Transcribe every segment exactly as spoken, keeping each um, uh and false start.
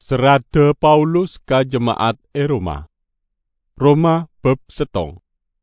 Serada Paulus ka jemaat e Roma. Roma bab setong.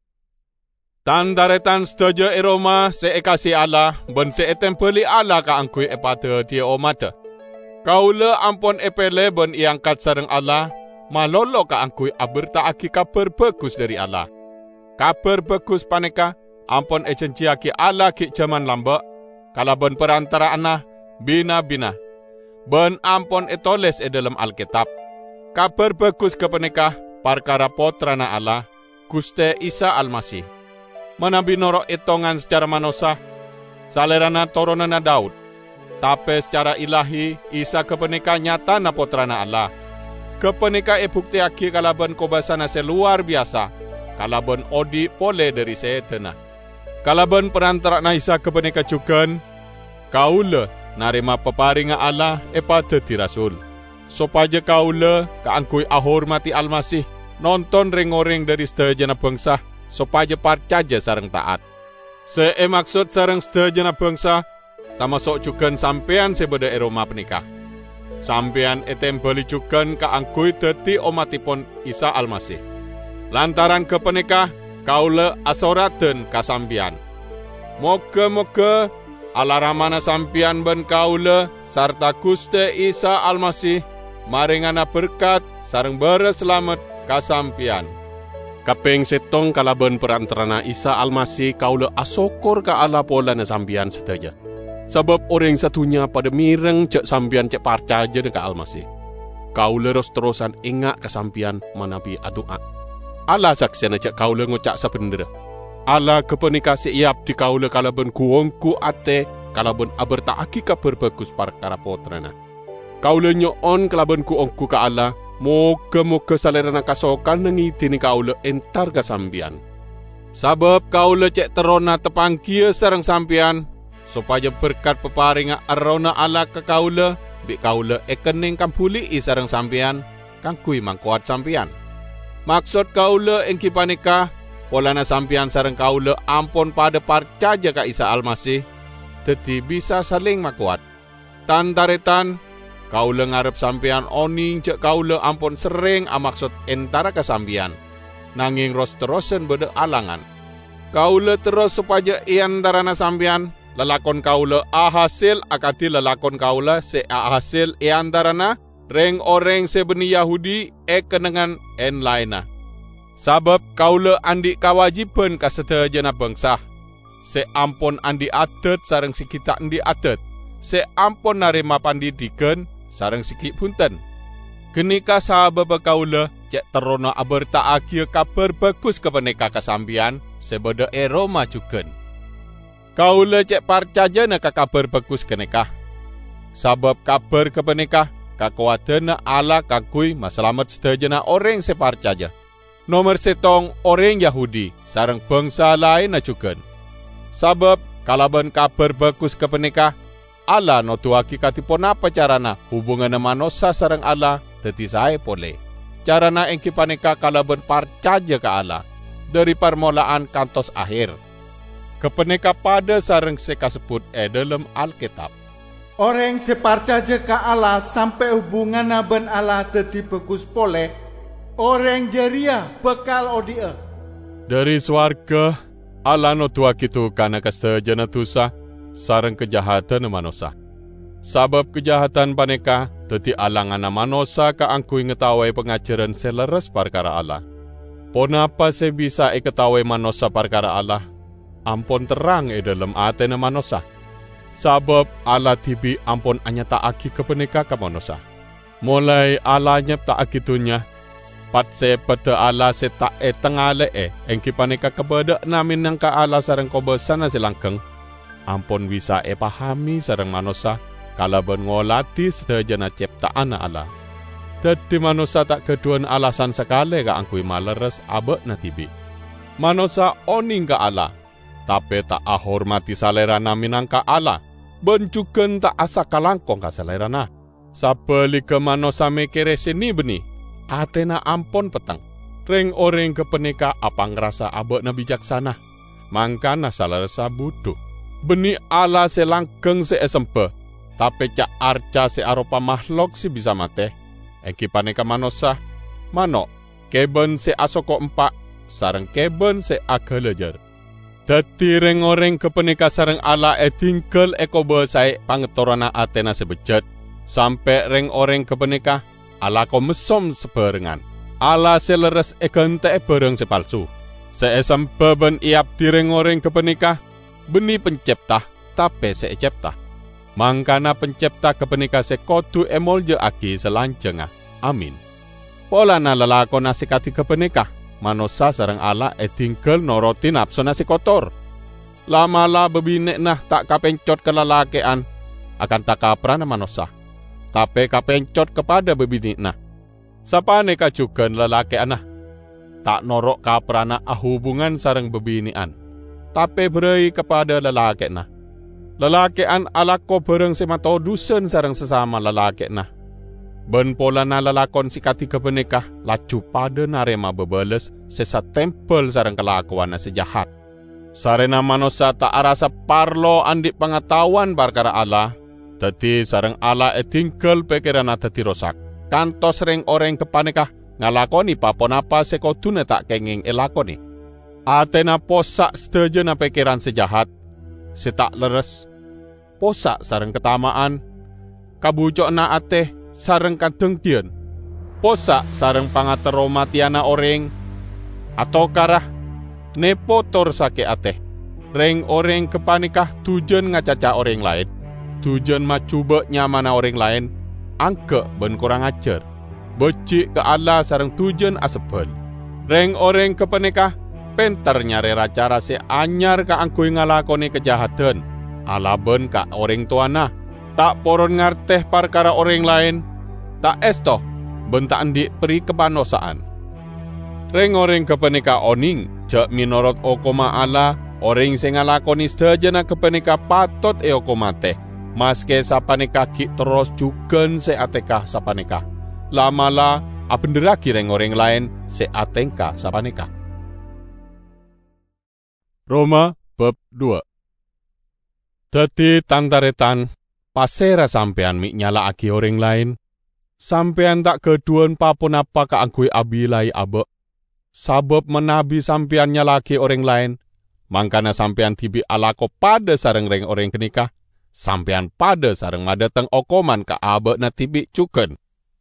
Tan daretan sedaja e Roma se e kasih Allah, ben se e tempeli Allah ka angkui e pada dia omata. Kaula ampun e pele ben iangkat sareng Allah, malolo ka angkui abertaaki kabar bagus dari Allah. Kabar bagus paneka, ampun e cenciaki Allah ki jaman lamba, kala ben perantara anah, bina-bina. Ben ampun e toles e dalam Alkitab. Kabar bagus ke penekah, perkara potrana Allah, Guste Isa Almasih. Manabi norok itongan secara manusia, salerana toronana Daud. Tapi secara ilahi, Isa kepenikah nyata na potrana Allah. Kepenikah e bukti aki kalaban kobasana seluar biasa, kalaban odi pole dari setena. Kalaban perantara na Isa kepenikah cukan, kaula narima peparinga Allah e pada ti rasul. Sopaja kaula kaangkui ahormati Almasih, nonton ring-oring dari sedajana bangsa, sopaja parcaja sareng taat. Se e maksud sareng sedajana bangsa, tamasok cukan sampean sebeda e Roma penikah. Sampean e tembeli cukan kaangkui dadi omatipun Isa Almasih. Lantaran kepenikah, kaula asoraten kasampian. Moga-moga Allah ramana sampian ben kaula sarta Guste Isa Almasih maringana berkat sareng bara selamat kasampian. Kaping setong kalaban perantarana Isa Almasih kaula asokor ka Allah pola na sampian sedaya. Sebab orang satunya pada mireng cek sampian cek parcaja ka Almasih. Kaula ros terusan ingat kasampian manabi adua. Allah saksena cek kaula ngucak sabendera. Allah kepenikah siap di kaula kalaban kuongku ate kalaban abertaaki kabar bagus perkara potrana. Kaula nyoon kalaban kuongku ka Allah, moga-moga salerana kasokan nangitini kaula entar kasampian. Sabab kaula cek terona tepangkia sareng sampian, supaya berkat peparinga arona Allah ke kaula, bi kaula ekening kampuli sareng sampian, kangkui mangkuat sampian. Maksud kaula engki panikah, polana sampian sareng kaula ampun pada parcaja ka Isa Almasih, dadi bisa saling makuat. Tantaretan, kaula ngarep sampian oning cek kaula ampun sering amaksud entara kasampian, nanging ros terusen beda alangan. Kaula terus supaya iantarana sampian, lelakon kaula ahasil akati lelakon kaula se ahasil iantarana, reng oreng sebeni Yahudi e kenengan en laina. Sabab kaula andi kawajiban ka sedajana bangsa. Se ampun andi adat sareng si kita andi adat. Se ampun narima pandidikan sareng siki punten. Genika sabab kaula cek terona abertaaki kabar bagus kepeneka kasampian sebeda e Roma juken. Kaula cek parcajana ka kabar bagus kenekah. Sabab kabar kepeneka kakuatana Allah kakui masalamat sedajana orang separcaja. Nomor setong orang Yahudi sareng bangsa lain ajukan. Sabab kalaban kabar bagus kepenikah, Allah notuaki katipun apa carana hubungan manusia sareng Allah dadi sae pole. Carana engki panika kalaban parcaja ka Allah dari permulaan kantos akhir. Kepenika pada sareng sekasebut e dalam Alkitab. Orang separcaja ka Allah sampai hubungan ben Allah dadi bagus pole. Orang jaria bekal odia. Dari swarga, Allah notua kitu kana kastajana dosa sareng kejahatan manusia. Sabab kejahatan paneka, dadi alangan manusia kaangkui ngetawai pengajaran seleres perkara Allah. Ponapa se bisa e ketawai manusia perkara Allah? Ampun terang e dalam atena manusia. Sabab Allah tibi ampun anyataaki kepeneka ka manusia. Mulai Allah nyeptaaki dunya, pat se pada Allah se tak e tengale e engki panika kebeda namin nang ka Allah sareng kobesana silangkeng ampun bisa e pahami sareng manusia kalaban ngolati sedajana ciptaan Allah. Dadi manusia tak keduan alasan sekali ka angkui maleres abek na tibi. Manusia oning ka Allah, tapi tak ahormati salerana minang ka Allah. Bencuken tak asa kalangkong ka salerana. Sabeli ke manusia mikire sini beni. Atena ampon petang. Reng orang kepenika apa ngerasa abek na bijaksana. Mangkana saleresa buduh. Beni Allah selangkeng se esempe. Tapi cak arca se aropa makhluk si bisa mate. Eki paneka manosa, manok, keben se asoko empak, sareng keben se agelejer. Dadi reng-oreng kepenika sareng Allah e tingkel eko besae pangetorana Atena sebejat, sampai reng-oreng kepenika Allah ko mesom sebarengan. Allah seleres e gente e bareng sepalsu. Seesem beben iap direng-oreng kepenika, beni pencipta, tapi se cepta. Mangkana pencipta kepenika se kodu emolje aki selanjengah. Amin. Polana lelakon nasikati kepenika, manosa sareng Allah e tingkel noroti nafsu nasi kotor. Lama-la bebinek nah tak kapencot ke lelakean, akan tak kaprana manosa. Tapi kapencot kepada bebinek nah. Sapane kajugan lelakean nah. Tak norok kaprana ahubungan sareng bebinian. Tapi berei kepada lelake nah. Lelakean alako bareng semato dusen sareng sesama lelake nah. Ben polana lelakon sikati kepenikah laju pada narema bebeles sesa tempel sareng kelakuan sejahat. Sarena manusia tak arasa parlo andik pengetahuan perkara Allah. Dadi sareng Allah etingkel pikirana dadi rosak. Kantos reng orang kepanikah ngalakoni papon apa sekodune tak kenging elakoni. Atena posak sedejena pikiran sejahat. Setak leres. Posak sareng ketamaan. Kabujokna ateh sareng kadengkian, posak sareng pangateromatiana oreng, atau karah nepotor sake ateh, reng oreng kepanikah tujuan ngacaca orang lain, tujuan macuba nyamana orang lain, angke ben kurang ajar, becik ke Allah sareng tujuan asebel, reng oreng kepanikah penter nyare cara se anyar ka angkui ngalakoni kejahatan, ala ben ka orang tuana. Tak poron ngarteh perkara orang lain, tak estoh bentak endik peri kepanosaan. Reng orang kepenika oning, jak minorot okoma Allah, orang sing ngalakoni sedajana kepenika patot e okoma teh. Maske sapanika ki terus juken se atekah sapanika. Lama-la abenderaki reng orang lain se atengka sapanika. Roma bab dua. Dadi tantaretan pasera sampean mik nyala aki orang lain, sampean tak keduan papun apa keangkui abilai abe. Sabab menabi sampean nyala aki orang lain, mangkana sampean tibi alako pada sareng reng orang kenikah, sampean pada sareng madateng okoman ka abe na tibi cuken.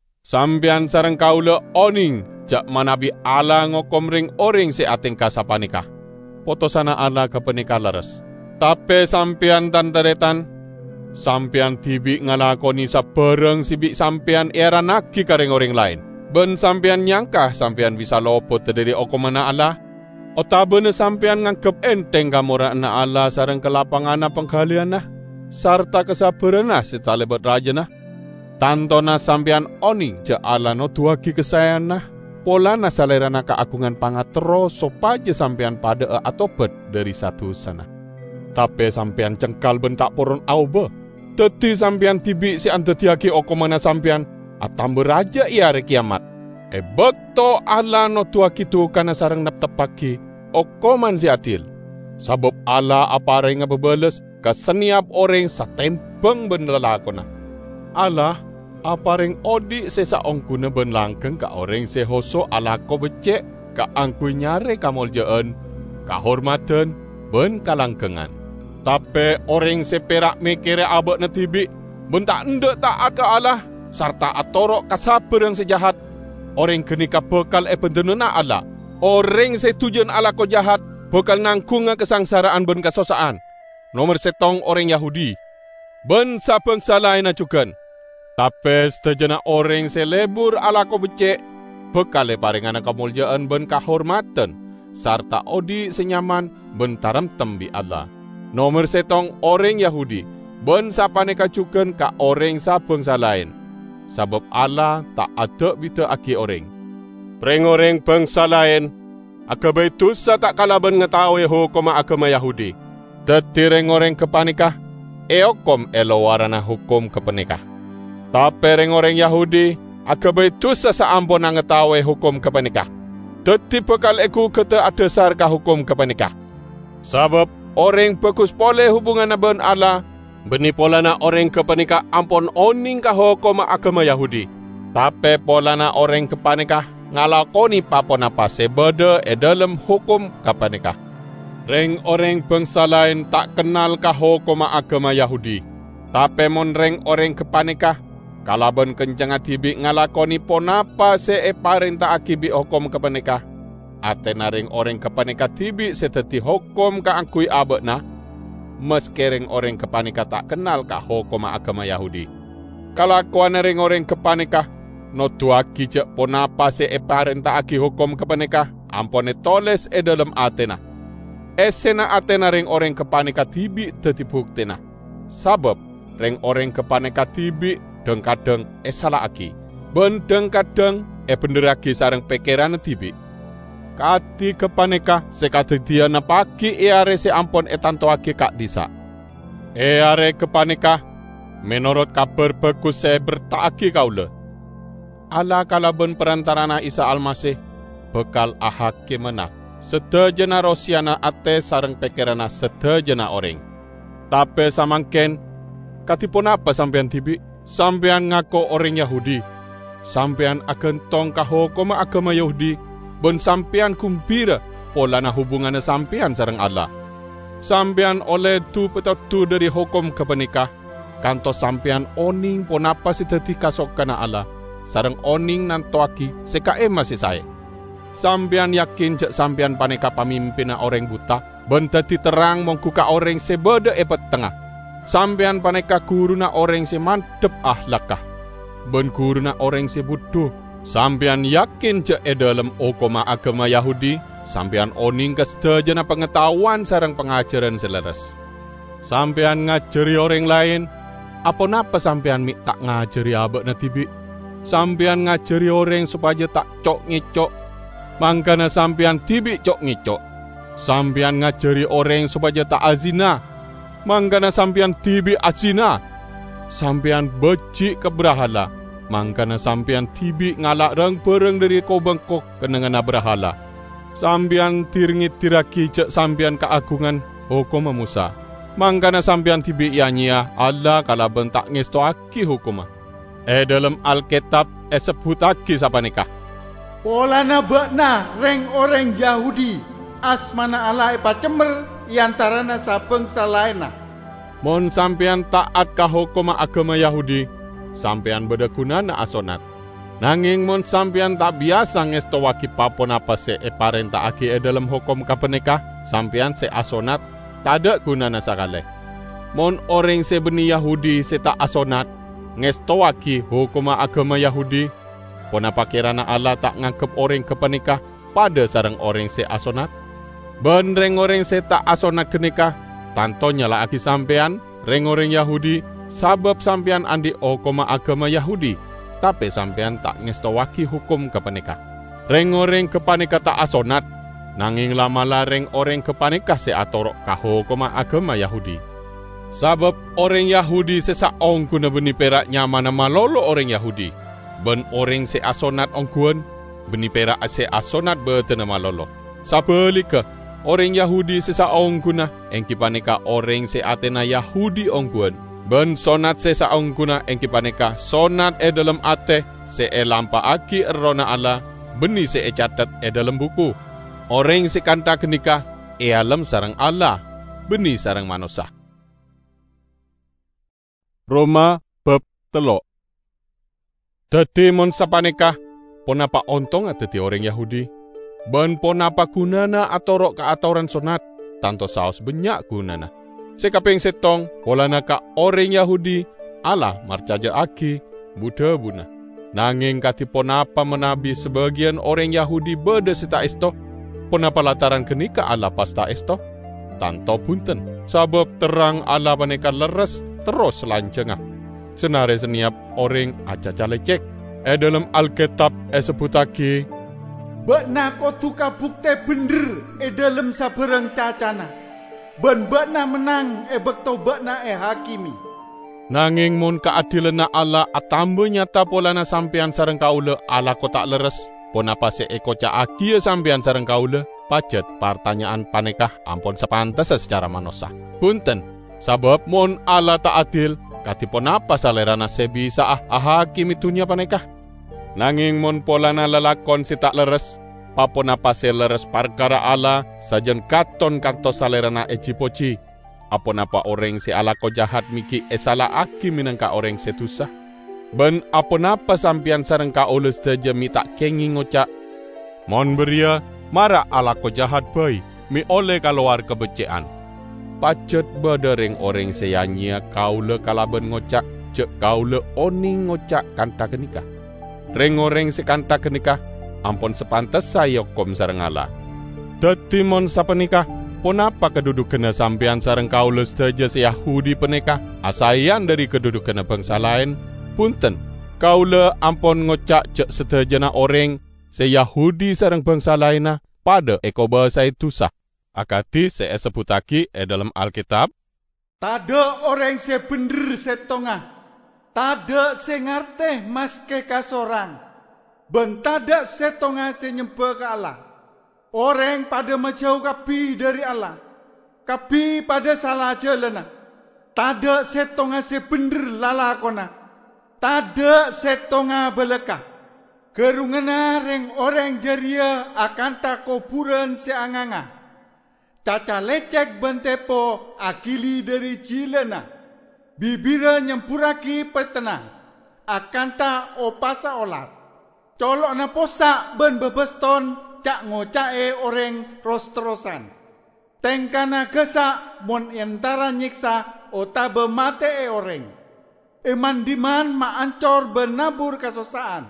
Sampean sareng kaula oning, jak manabi ala ngokom ring orang se ating kasapanikah. Potosana ala kepenikah leres. Tapi sampean tantaretan, sampean tibi ngalakoni sabareng sibik sampean era naki kareng orang lain. Ben sampean nyangka sampean bisa lopot dari okomana Allah. Otabene sampean ngangkep enteng kamurana Allah sareng kelapangana penggaliana sarta kesabarana setalebet rajana. Tantona sampean oning ja Allah no tuaki kesayana. Polana salerana keagungan pangatero sopaje sampean pada atopet dari satu sana. Tapi sampean cengkal bentak poron aube. Teti sampean tibi si antetiaki okomana sampean atam beraja ia re kiamat. E bekto Allah no tuaki tu kana sareng nap tepaki okoman si atil. Sabab Allah apa renga bebeles ka seniap orang satempeng ben lelakona. Allah apa reng odi sesa ongkuna ben langkeng ka orang sehoso Allah ko becek ka angkui nyare kamoljaan, kahormatan ben kalangkengan. Tapi orang seperak mikire abek na tibi, bentak endek taat ke Allah, serta atorok kasabar yang sejahat. Orang kenika bekal e pendenuna Allah. Orang setujuan Allah ko jahat, bekal nangkunga kesangsaraan ben kasosaan. Nomor setong orang Yahudi. Ben sabangsa lain acukan. Tapi setejana orang selebur Allah ko becek, bekal e paringana kamuljaan ben kahormatan, serta odi senyaman ben taram tembi Allah. Nomor setong orang Yahudi, ben sapane kacuken ka orang sabangsa lain. Sabab Allah tak ada bita aki orang. Preng orang bangsa lain, akabai tusa tak kalaban ngetahui hukum agama Yahudi. Dadi reng orang kepanikah, eokom elowarana hukum kepanikah. Tapi reng orang Yahudi, akabai tusa saampun ngetahui hukum kepanikah. Dadi bekal eku kata adasar ka hukum kepanikah. Sabab orang bagus pole hubungan ben Allah, beni polana orang kepanika ampon oning ka hukum agama Yahudi. Tapi polana orang kepanikah ngalakoni paponapa sebeda e dalam hukum kepanikah. Reng orang bangsa lain tak kenal ka hukum agama Yahudi. Tapi mon reng orang kepanikah kalaban kencang atibi ngalakoni ponapa se e parenta akibi hukum kepanikah. Atena reng orang kepanikah tibi seteti hukum ka angkui abekna. Meski reng orang kepanikah tak kenal ka hukum agama Yahudi. Kalakuan reng orang kepanikah no tuaki je ponapa se e parenta aki hukum kepanikah ampone toles e dalam Atena. Esena Atena reng orang kepanikah tibi teti buktena. Sabab reng orang kepanikah tibi deng-kadeng e salah aki. Ben deng-kadeng e bener aki sareng pikiran tibi. Kati kepanikah sekati dia napaki e are se ampon e tanto aki kak disa. E are kepanikah menurut kabar bagus saya bertaaki kaula. Ala kalaben perantarana Isa Almasih bekal ahaki menah. Sedejana rosiana ate sareng pikirana sedejana orang. Tapi samangken katipun apa sampean tibi? Sampean ngako orang Yahudi. Sampean akan tong kahokoma agama Yahudi. Ben sampean kumpira polana hubungannya sampean sareng Allah. Sampean oleh tu petatu dari hukum kepanikah. Kanto sampean oning ponapa si teti kasok kana Allah. Sareng oning nantoaki sekae masih saya. Sampean yakin cek sampean paneka pamimpina orang buta. Ben teti terang mongkuka orang sebeda epet tengah. Sampean paneka guruna orang se mantep ahlakah. Ben guruna orang se bodoh. Sampean yakin cek e dalam okoma agama Yahudi. Sampean oning kesedajana pengetahuan sareng pengajaran seleres. Sampean ngajari orang lain. Apa napa sampean mik tak ngajari abek na tibi? Sampean ngajari orang supaya tak cok ngecok. Mangkana sampean tibi cok ngecok. Sampean ngajari orang supaya tak azina. Mangkana sampean tibi azina. Sampean becik keberhala. Mangkana sampean tibi ngalak reng bereng dari kau bengkok kenangan berhala. Sampean tiringit tiraki cek sampean keagungan hukum Musa. Mangkana sampean tibi ianya Allah kalaben tak ngestoaki hukum. Eh dalam Alkitab eh sebutaki sapa nikah. Polana bekna reng orang Yahudi asmana Allah epa cemer iantarana sabangsa lainna. Mon sampean taat ka hukum agama Yahudi, sampean beda gunana asonat. Nanging mon sampean tak biasa ngestowaki papon apa se e parenta aki e dalam hukum kapenikah, sampean se asonat tak ada gunana sakale. Mon orang se beni Yahudi se tak asonat ngestowaki hukum agama Yahudi, pon apa kirana Allah tak ngangkep orang kepenikah pada sarang orang se asonat. Ben reng orang se tak asonat kenikah, tantonya lah aki sampean reng orang Yahudi. Sabab sampean andi okoma agama Yahudi, tapi sampean tak ngestowaki hukum kepanikah. Reng orang kepanikah tak asonat, nanging lama lareng orang kepanikah se atorok kahokoma agama Yahudi. Sabab orang Yahudi sesak ongkuna beni perak nyaman malolo orang Yahudi. Ben orang se asonat ongkuan, beni perak se asonat betena malolo. Sabelika orang Yahudi sesak ongkuna, engki panika orang se Atena Yahudi ongkuan. Ben sonat se saong kuna engki paneka sonat e dalam ate se e lampa aki erona Allah beni se e catat e dalam buku. Orang se kanta kenika e alam sarang Allah beni sarang manusia. Roma bab telok. Dadi mon sapaneka ponapa ontong ateti orang Yahudi. Ben ponapa gunana atorok ka atoran sonat tanto saos benyak gunana. Sekaping setong, polana ka orang Yahudi, Allah marcaja aki, Buddha buna. Nanging kati ponapa menabi sebagian orang Yahudi beda sita esto, ponapa lataran kenika Allah pasta esto? Tanto punten, sabab terang Allah paneka leres terus lancengah. Senare seniap orang acaca lecek, e dalam Alkitab e sebutaki, bekna kotuka bukte bener e dalam saberang cacana. Ben bekna menang e bekto bekna e hakimi. Nanging mun keadilan Allah atambe nyata polana sampean sareng kaula Allah ko tak leres. Ponapa se eko ca akia sampean sareng kaula pajet pertanyaan panekah ampun sepantas secara manusia. Punten, sabab mun Allah tak adil, katipun apa salerana se bisa ah hakimi dunia panekah. Nanging mon polana lelakon si tak leres, papon apa se leres perkara Allah, sajen katon kantos salerana ecipoci. Apon apa orang si ala ko jahat miki esala aki minangka orang setusah. Ben apon apa sampian sareng ka ules teje mi tak kengi ngocak. Mon beria, mara ala ko jahat bay, mi oleh keluar kebecean. Pacet badereng orang seyanya kaule kalaben ngocak, cek kaule oning ngocak kanta kenikah. Reng-oreng sekanta kenikah, ampun sepantas saya kom sareng Allah. Dadi mon sapenikah, ponapa kedudukan sampean sareng kaula sedaja Yahudi penikah, asayan dari kedudukan bangsa lain, punten, kaula ampun ngocak cek sedajana orang se-Yahudi sareng bangsa lainah, pada eko bahasa itu sah. Akati saya sebutaki e dalam Alkitab, tada orang se bener setongah, tada se ngarteh maske kasorang, ben tada setongah se nyembah ke Allah. Orang pada menjauh kapi dari Allah, kapi pada salah jalan. Tada setongah se bener lalakona, tada setongah belekah. Kerungana reng orang jaria akan tak kuburan seanganga. Caca lecek bentepo akili dari jilana. Bibira nyempuraki petenang. Akan tak opasa olat. Colok na posak ben bebeston cak ngocae orang ros-terosan. Tengkana gesak mon entara nyiksa otabe mate e orang. Eman diman ma ancor benabur kasosaan.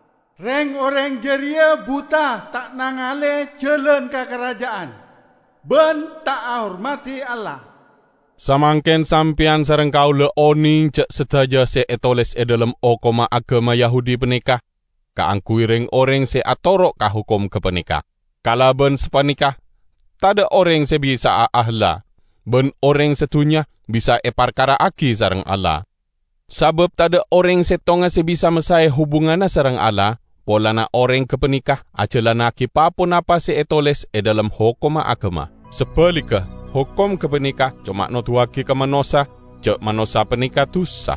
Reng orang jeria buta tak nangale jalan ke kerajaan. Ben tak hormati Allah. Samangken sampian sareng kaula oning cek sedaja se etoles e dalam okoma agama Yahudi penikah. Kaangkui reng orang se atorok ka hukum ke penikah. Kala ben sepanikah, tada orang se bisa ahla. Ben orang setunya bisa e perkara aki sareng Allah. Sabab tada orang se tonga se bisa mesai hubunganna sareng Allah. Polana orang ke penikah acelana ki papun apa se etoles e dalam hukum agama. Sebaliknya, hukum ke penikah cuma notuaki ke manosa, cek manosa penikah tu sah.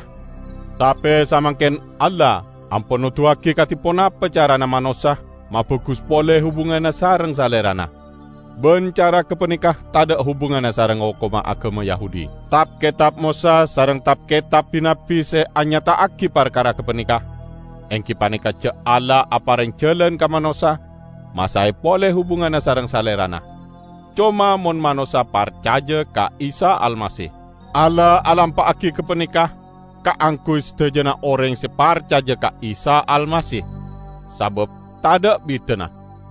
Tapi samangken Allah ampun notuaki katipon apa cara na manosa, mabugus pole hubungan sareng salerana. Ben cara ke penikah tada hubungan sareng hukum agama Yahudi. Tap kitab Musa sareng tap kitab Nabi se anyata aki perkara ke penikah. Engki panika ce Allah apareng jalan ka manosa, masai pole hubungan sareng salerana. Cuma mon manosa parcaja ka Isa Almasih. Allah alampa aki ke penikah, ka angkui sedajana orang separcaja ka Isa Almasih. Sabab tada bidana.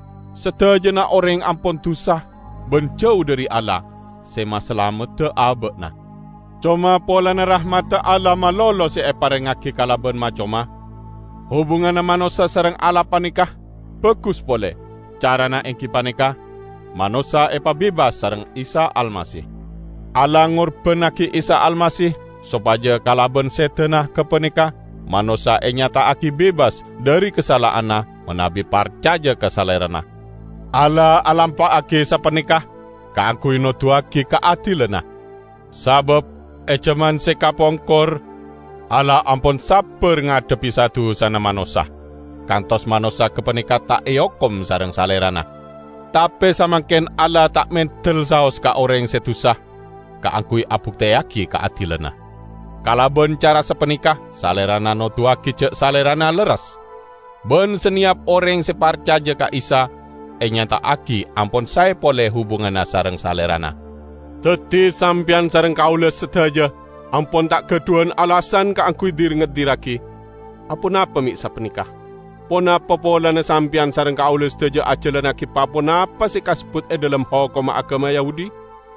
Sedajana orang ampun tusah, benjauh dari Allah, sema selamat te abekna. Cuma polana rahmat Allah malolo se epareng aki kalaben macoma. Hubungan manosa sareng Allah panikah, bagus boleh. Carana engki panikah, manosa epa bebas sareng Isa Almasih. Allah ngurbenaki Isa Almasih, supaya kalaben setenah ke penikah, manosa enyata aki bebas dari kesalahanna, menabi parcaja kesalerana. Allah alampa aki sa penikah, kaangkui notuaki keadilana. Sabab ejaman sekapongkor, Allah ampun sabar ngadepi satu sana manosa. Kantos manosa kepenikah tak eokom sareng salerana. Tapi samangken Allah tak mentel saos ka orang setusah. Kaangkui abukteaki keadilana. Kalaben cara sepenikah, salerana notuaki cek salerana leras. Ben seniap orang separcaja ka Isa, enyata aki ampun saya pole hubungan sareng salerana. Teti sampian sareng kaula sedaja, ampun tak keduan alasan kaangkui diringet diraki. Apun apa mik sapenikah? Pon apa polana sampian sareng kaula sedaja ajalan aki papun apa si kasebut e dalam hukum agama Yahudi?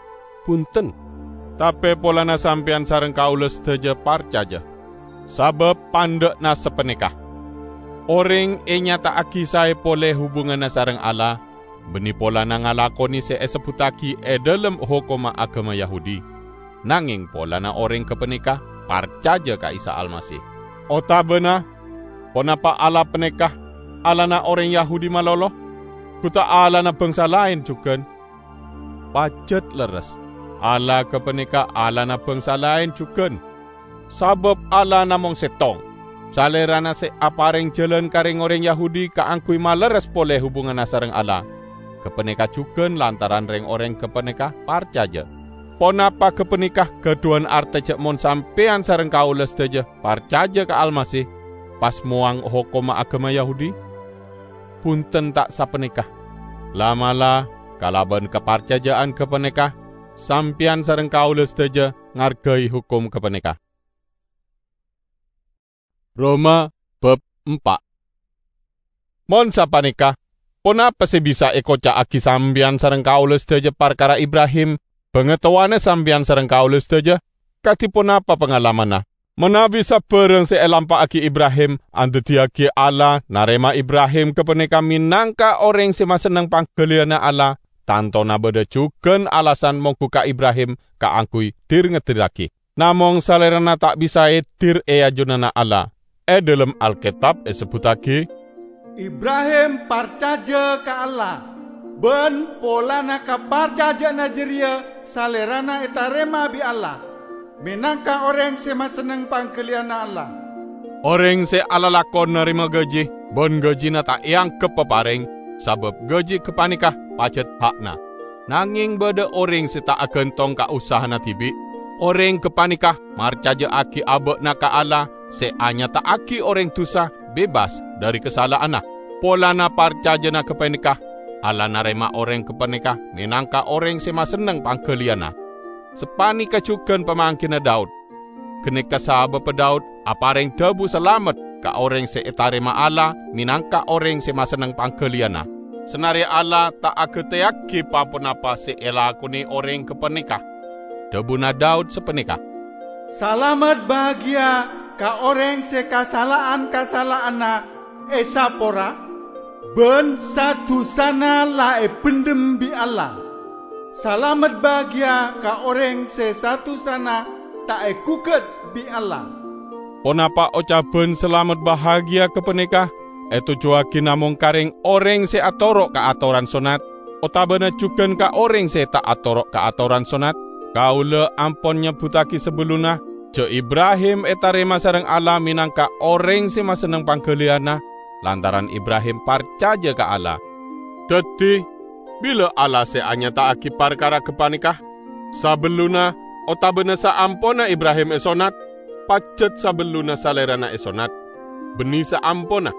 Punten. Tapi polana sampian sareng kaula sedaja parcaja. Sabab pandek na sepenikah. Orang e nyata aki saya pole hubungan sareng Allah, beni polana ngalakoni se esebutaki e dalam hukum agama Yahudi. Nanging polana orang kepenikah parcaja ka Isa Almasih. Ota bena, ponapa Allah penikah alana orang Yahudi malolo? Kuta alana bangsa lain juga. Pacet leres. Allah kepenikah alana bangsa lain juga. Sabab Allah namong setong. Salerana se apareng jalan kareng orang Yahudi kaangkui maleres pole hubungan sareng Allah. Kepenikah cuken lantaran reng orang kepenikah parcaja. Ponapa kepenikah keduan arte cek mon sampean sareng kaules teje parcaja ke Almasih pas muang hukum agama Yahudi? Punten tak sapenikah. Lamalah kalaban keparcajaan kepenikah sampean sareng kaules teje ngargai hukum kepenikah. Roma bab empat. Mon sapanikah, ponapa se bisa ekoca aki sambian sareng kaules teje parkara Ibrahim, pengetahuannya sambian sareng kaules teje, kati ponapa pengalamana. Mana bisa pereng se elampa aki Ibrahim, ande tiaki Allah, narema Ibrahim kepenika minangka orang se masenang panggeliana Allah, tanto na beda cuken alasan mongkuka Ibrahim ka angkui tir ngetiraki. Namong salerana tak bisa etir e ajunana Allah. E dalam Alkitab e sebutake Ibrahim parcaja ka Allah, ben polana ka parcaja najeria salerana etarema bi Allah, menangka orang se maseneng pangkeliana Allah. Orang se ala lakon nerima gaji, ben gaji na tak yang kepepareng, sabab gaji kepanikah pacet hakna. Nanging beda orang se tak akan tong ka usaha na tibi, orang kepanikah marcaja aki abek na ka Allah, se anya tak aki orang tusa bebas dari kesalahan na. Polana parcaja na kepanikah, Allah narema orang kepanikah, menangka orang se maseneng pangkeliana. Sepani kacukan pemangkin Daud. Kenika sahabat Daud, apareng debu selamat ka orang se etarema Allah, minangka orang se maseneng pangkeliana. Senari Allah tak aketeyaki papun apa se elakuni orang kepenikah. Debu na Daud sepenikah. Selamat bahagia ka orang se kasalaan-kasalaana esapora, ben satu sana la e pendem bi Allah. Selamat bahagia ka orang se satu sana tak e kuket bi Allah. Ponapa ocapen selamat bahagia kepenikah? Etu cuaki namong kareng orang se atorok ka atoran sonat. Otabana cuken ka orang se tak atorok ka atoran sonat. Kaula ampon nyebutaki sebeluna, ce Ibrahim etarema sareng Allah minangka orang se maseneng pangkeliana, lantaran Ibrahim parcaja ka Allah. Dadi bila Allah se anya tak aki parkara kepanikah, sabeluna otabena saampona Ibrahim esonat, pacet sabeluna salerana esonat, beni saampona.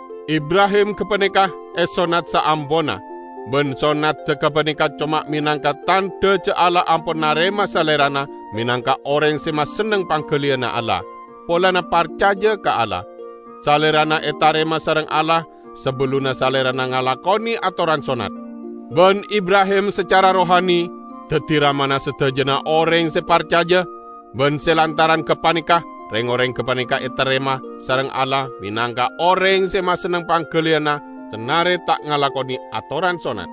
Ibrahim kepanikah esonat saampona, ben sonat te kepanikah cuma minangka tante ce Allah ampon narema salerana, minangka orang se maseneng pangkeliana Allah, polana parcaja ka Allah. Salerana etarema sareng Allah, sebeluna salerana ngalakoni atoran sonat. Ben Ibrahim secara rohani, tetira mana setajana orang separcaja, ben selantaran kepanikah, reng-orang kepanikah etarema sareng Allah, minangka orang semaseneng pangkeliana, tenare tak ngalakoni atoran sonat.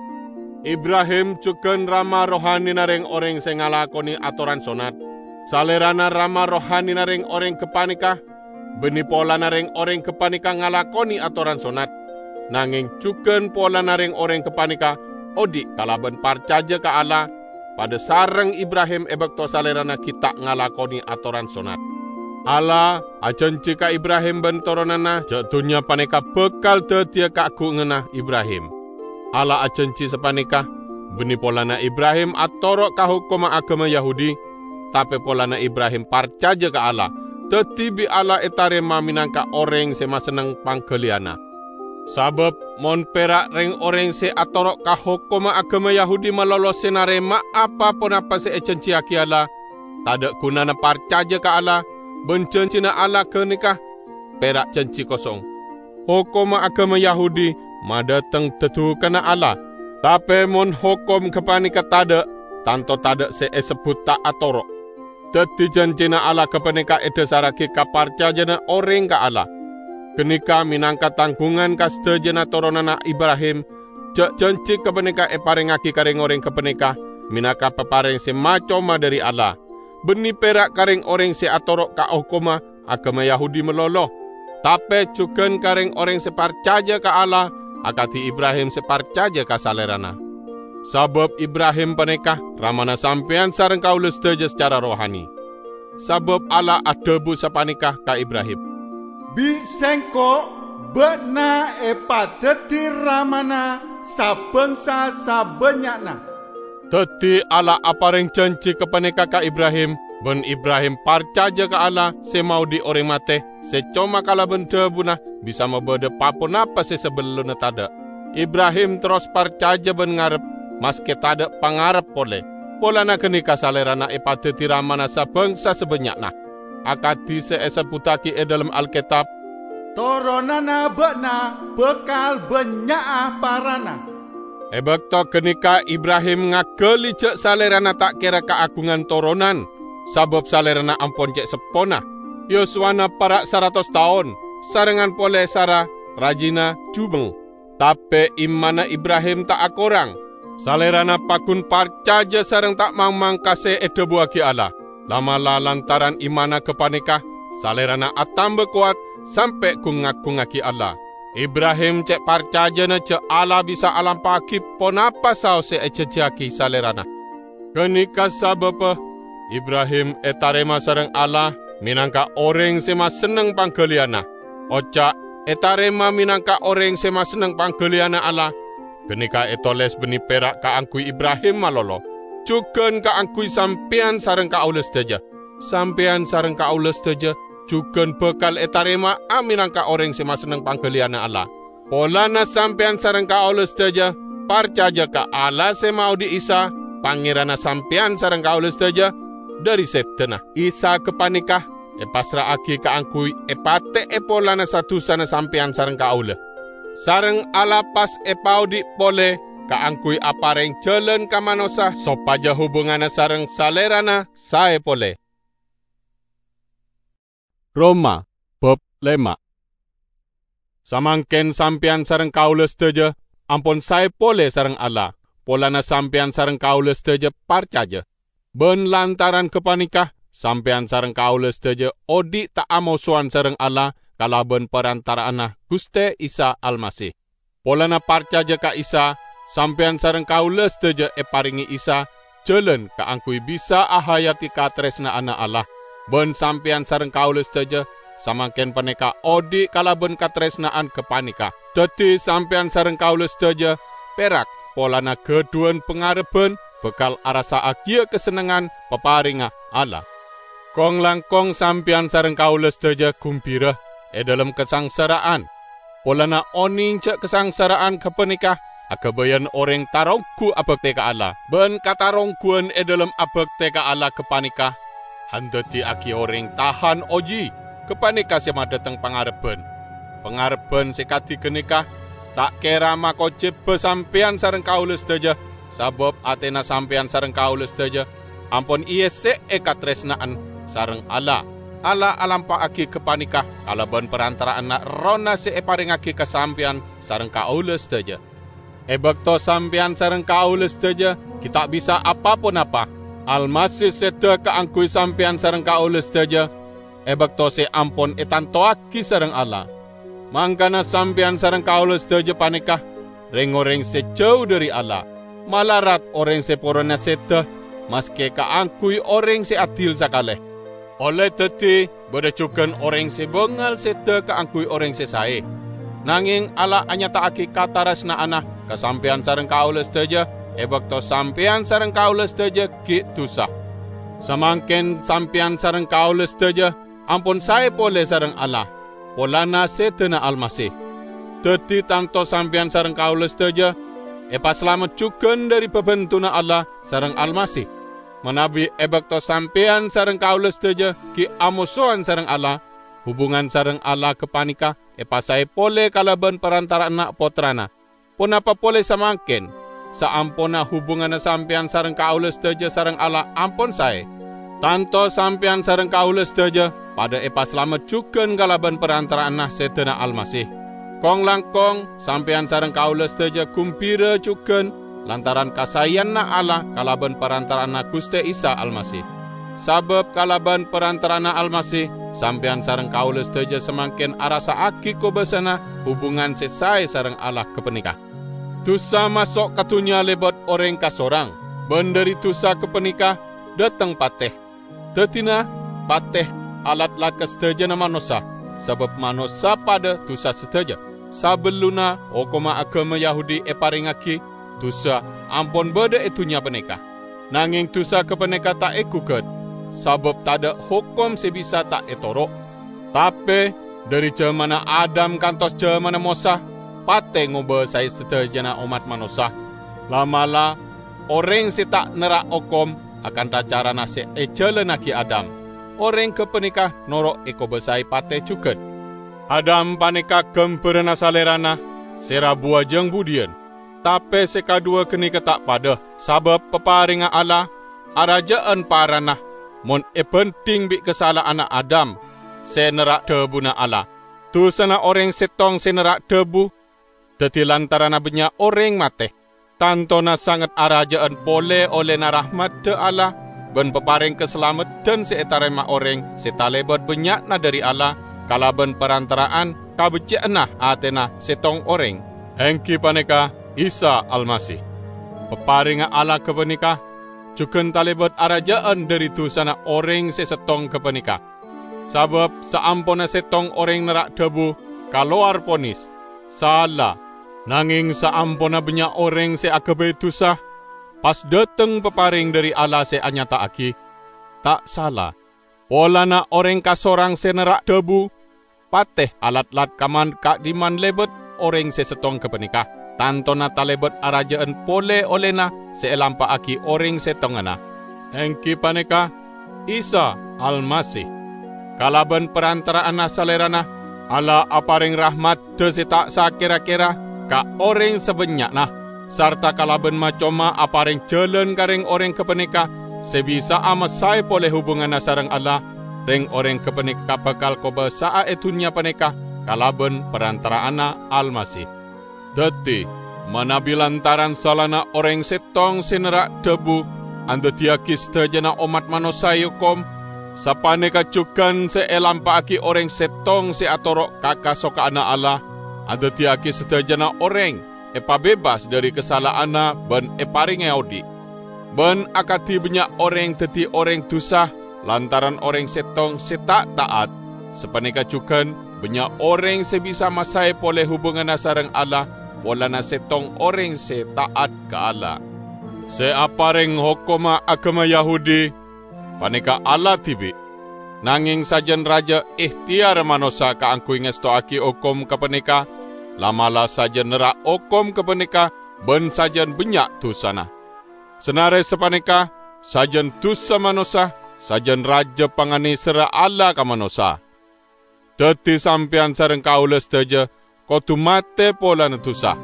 Ibrahim cuken rama rohani nareng orang se ngalakoni atoran sonat. Salerana rama rohani nareng orang kepanikah, beni pola nareng orang kepanikah ngalakoni atoran sonat. Nanging cuken pola nareng orang kepanikah, odi kalaban parcaja ka Allah, pada sareng Ibrahim ebekto salerana kita ngalakoni atoran sonat. Allah ajanji ka Ibrahim bentoronana, jatuhnya paneka bekal tetia kaku ngenah Ibrahim. Allah ajanji sepanika, beni polana Ibrahim atorok ka hukum agama Yahudi, tapi polana Ibrahim parcaja ka Allah, tetibi Allah etarema minangka orang se maseneng pangkeliana. Sabab mon perak reng orang se atorok ka hukum agama Yahudi melolos senarema apapun apa se ajanji aki Allah, tada kunana parcaja ka Allah, bencencina Allah kenikah, perak cenci kosong. Hukum agama Yahudi madateng tetu kana Allah, tapi mon hukum kepanika tada, tanto tada se sebut tak atorok. Teti janjina Allah kepanika edesaraki kaparcajana orang ka Allah. Kenika minangka tanggungan kastejana toronana Ibrahim, cek janji kepanika eparengaki kareng orang kepanika, minaka pepareng se macoma dari Allah. Beni perak kareng orang se atorok ka hukuma agama Yahudi meloloh. Tapi cuken kareng orang separcaja ka Allah, akati Ibrahim separcaja ka salerana. Sabab Ibrahim penekah ramana sampean sareng kaulus teja secara rohani. Sabab Allah adebu sapanikah ka Ibrahim. bi sengko bena epadeti ramana sabangsa sabenyana. Teti Allah apareng janji kepada kakak Ibrahim, ben Ibrahim percaya ke Allah, se mau di orang mate, se cuma kala benda bunah, bisa membeda papun apa se sebelum tada. Ibrahim terus percaya ben ngarep, maske tada pangarep pole. Polana kenika salerana epadeti ramana sabangsa sebenyakna. Akati se esa putaki e dalam Alkitab, Toronana bena bekal benyaa parana. Ebekto kenika Ibrahim ngakeli cek salerana tak kira keagungan toronan, sabab salerana ampon cek sepona. Yoswana parak seratus tahun, sarengan pole Sarah, rajina, jubeng. Tapi imana Ibrahim tak akorang. Salerana pakun parcaja sareng tak mang-mang kase edo buaki Allah. Lama-la lantaran imana kepanikah, salerana atambe kuat sampai kungak-kungaki Allah. Ibrahim cek parcajana cek Allah bisa alam paki ponapa sao se ecejaki salerana. Kenika sabapa Ibrahim etarema sareng Allah minangka orang sema seneng panggeliana. Oca etarema minangka orang sema seneng panggeliana Allah. Kenika etoles beni perak ka angkui Ibrahim malolo. Cuken ka angkui sampean sareng ka aules teja. Sampean sareng ka aules teja. Cuken bekal etarema aminangka orang sema seneng panggeliana Allah. Polana sampean sareng ka aules teja. Parcaja ka Allah semau di Isa. Pangirana sampean sareng ka aules teja. Dari setena. Isa kepanikah. E pasra aki ka angkui. E pate e polana satu sana sampean sareng ka aule. Sareng Allah pas e paudi pole. Ka angkui apareng jalan ka manosa. Sopaja hubungana sareng salerana sae pole. Roma, bab lima. Samangken sampean sareng kaules teja, ampun sae pole sareng Allah. Polana sampean sareng kaules teja parcaja. Ben lantaran kepanikah, sampean sareng kaules teja odi tak amosuan sareng Allah, kalaben perantaraana Guste Isa Almasih. Polana parcaja ka Isa, sampean sareng kaules teja e paringi Isa, jalan ka angkui bisa ahayati katresna ana Allah. Ben sampean sareng kaules teja, samangken paneka odi kalaben katresnaan kepanika. Dadi sampean sareng kaules teja, perak polana keduan pengareben, bekal arasa agia kesenengan peparinga Allah. Kong langkong sampean sareng kaules teja kumpira, e dalam kesangsaraan. Polana oning cek kesangsaraan kepenikah, akabayan orang tarongku abekte ka Allah. Ben katarongkuan e dalam abekte ka Allah kepanikah, handeti aki orang tahan oji, kepanika sema datang pangareben. Pangareben sekati kenikah, tak kera mako jebe sampean sareng kaules teja, sabab atena sampean sareng kaules teja, ampun iye se eka tresnaan sareng Allah. Allah alampa aki kepanikah, kalaban perantaraan nak rona se eparingaki kesampean sareng kaules teja. Ebekto sampean sareng kaules teja, kita bisa apapun apa. Almasih seda ka angkui sampean sareng kaules teja, ebekto se ampon etantoaki sareng Allah. Mangkana sampean sareng kaules teja panikah, reng-oreng sejauh dari Allah. Malarat orang se porona seda, maske ka angkui orang se adil sakaleh. Oleh teti, bedacukan orang se bengal seda ka angkui orang se sae. Nanging Allah anyataaki katarasna anah, kasampean sareng kaules teja, ebekto sampean sareng kaules teja ki tusah. Samangken sampean sareng kaules teja, ampun sae pole sareng Allah. Polana setena Almasih. Teti tangto sampean sareng kaules teja, epa selamat cuken dari pebentuna Allah sareng Almasih. Menabi ebekto sampean sareng kaules teja ki amusuan sareng Allah, hubungan sareng Allah kepanika, epa sae pole kalaban perantara anak potrana. Ponapa pole samangken, saampona hubungan sampean sareng kaules teja sareng Allah ampun sae. Tanto sampean sareng kaules teja, pada epa selamat cuken kalaban perantara anak setena Almasih. Kong langkong sampean sareng kaules teja kumpira cuken, lantaran kasayan na Allah kalaban perantaraan Guste Isa Almasih. Sabab kalaban perantaraan Almasih, sampean sareng kaules teja semangkin arasa aki ko besana hubungan sesai sareng Allah kepenikah. Tusa masuk katunya lebot orang kasorang, benderi tusa kepenikah datang pateh. Tetina pateh alat lakas teja na manusia, sebab manusia pada tusa seteja. Sabeluna okoma agama Yahudi e paringaki tusa ampun beda itunya peneka. Nanging tusa ke peneka tak ekuket, sebab tak ada hukum sebisa tak etorok. Tapi dari cemana Adam kantos cemana Musa, pate ngobe saya setejana umat manusia. Lamala orang si tak nerak hukum akan tacara nasi ejelenaki Adam. Orang ke penikah norok eko besai pate cuket. Adam panika kemperena salerana, sera buah jeng budian. Tapi sekadua keni ketak pada, sabab peparinga Allah, arajaan paranah, mon e penting bi kesalah anak Adam, se nerak tebuna Allah. Tu sana orang setong se nerak tebu, teti lantaran abenya orang mate. Tantona sangat arajaan boleh oleh narahmat te Allah, ben peparing keselamatan se etarema orang, se talebot benyak na dari Allah, kalaben perantaraan kabecek enah atena setong orang. Hengki paneka Isa Almasih. Peparinga Allah kepenikah, cuken talebot arajaan dari tu sana orang sesetong kepenikah. Sabab saampona setong orang nerak debu, kaluar ponis. Salah, nanging saampona banyak orang se akabe tusah, pas dateng peparing dari Allah se anyata aki. Tak salah. Polana orang kasorang se nerak debu, pateh alat-lat kaman kak diman lebet orang sesetong kepenikah. Tantona talebot arajaan pole olena seelampa aki orang setongana. Engki paneka Isa Almasih. Kalaban perantaraan salerana, Allah aparing rahmat tesetak sakira-kira ka orang sebenyakna. Sarta kalaban macoma aparing jalan kareng orang kepenika, sebisa amasai pole hubungan sareng Allah, ring orang kepenika bakal koba saa etunya peneka, kalaban perantaraan Almasih. Dati, manabi lantaran salana orang setong sinerak debu, anda tiakis terjana umat manusia yukom, sapane kacukan seelampa aki orang setong se atorok kakak soka anak Allah, anda tiakis terjana orang, epa bebas dari kesalahan ben eparing audi. Ben akati banyak orang teti orang tusah, lantaran orang setong setak taat, sapane kacukan banyak orang sebisa masai pole hubungan sareng Allah, polana setong orang se taat ke Allah. Se apareng hokoma agama Yahudi, paneka Allah tibi. Nanging sajen raja ikhtiar manusia kaangkui ngestoaki okom ke peneka, lamala sajen nerak okom ke peneka, ben sajen benyak tusana. Senare sepaneka, sajen tusa manusia, sajen raja pangani sera Allah ke manusia. Teti sampian sareng kaules teja, kotu mate pola netusah.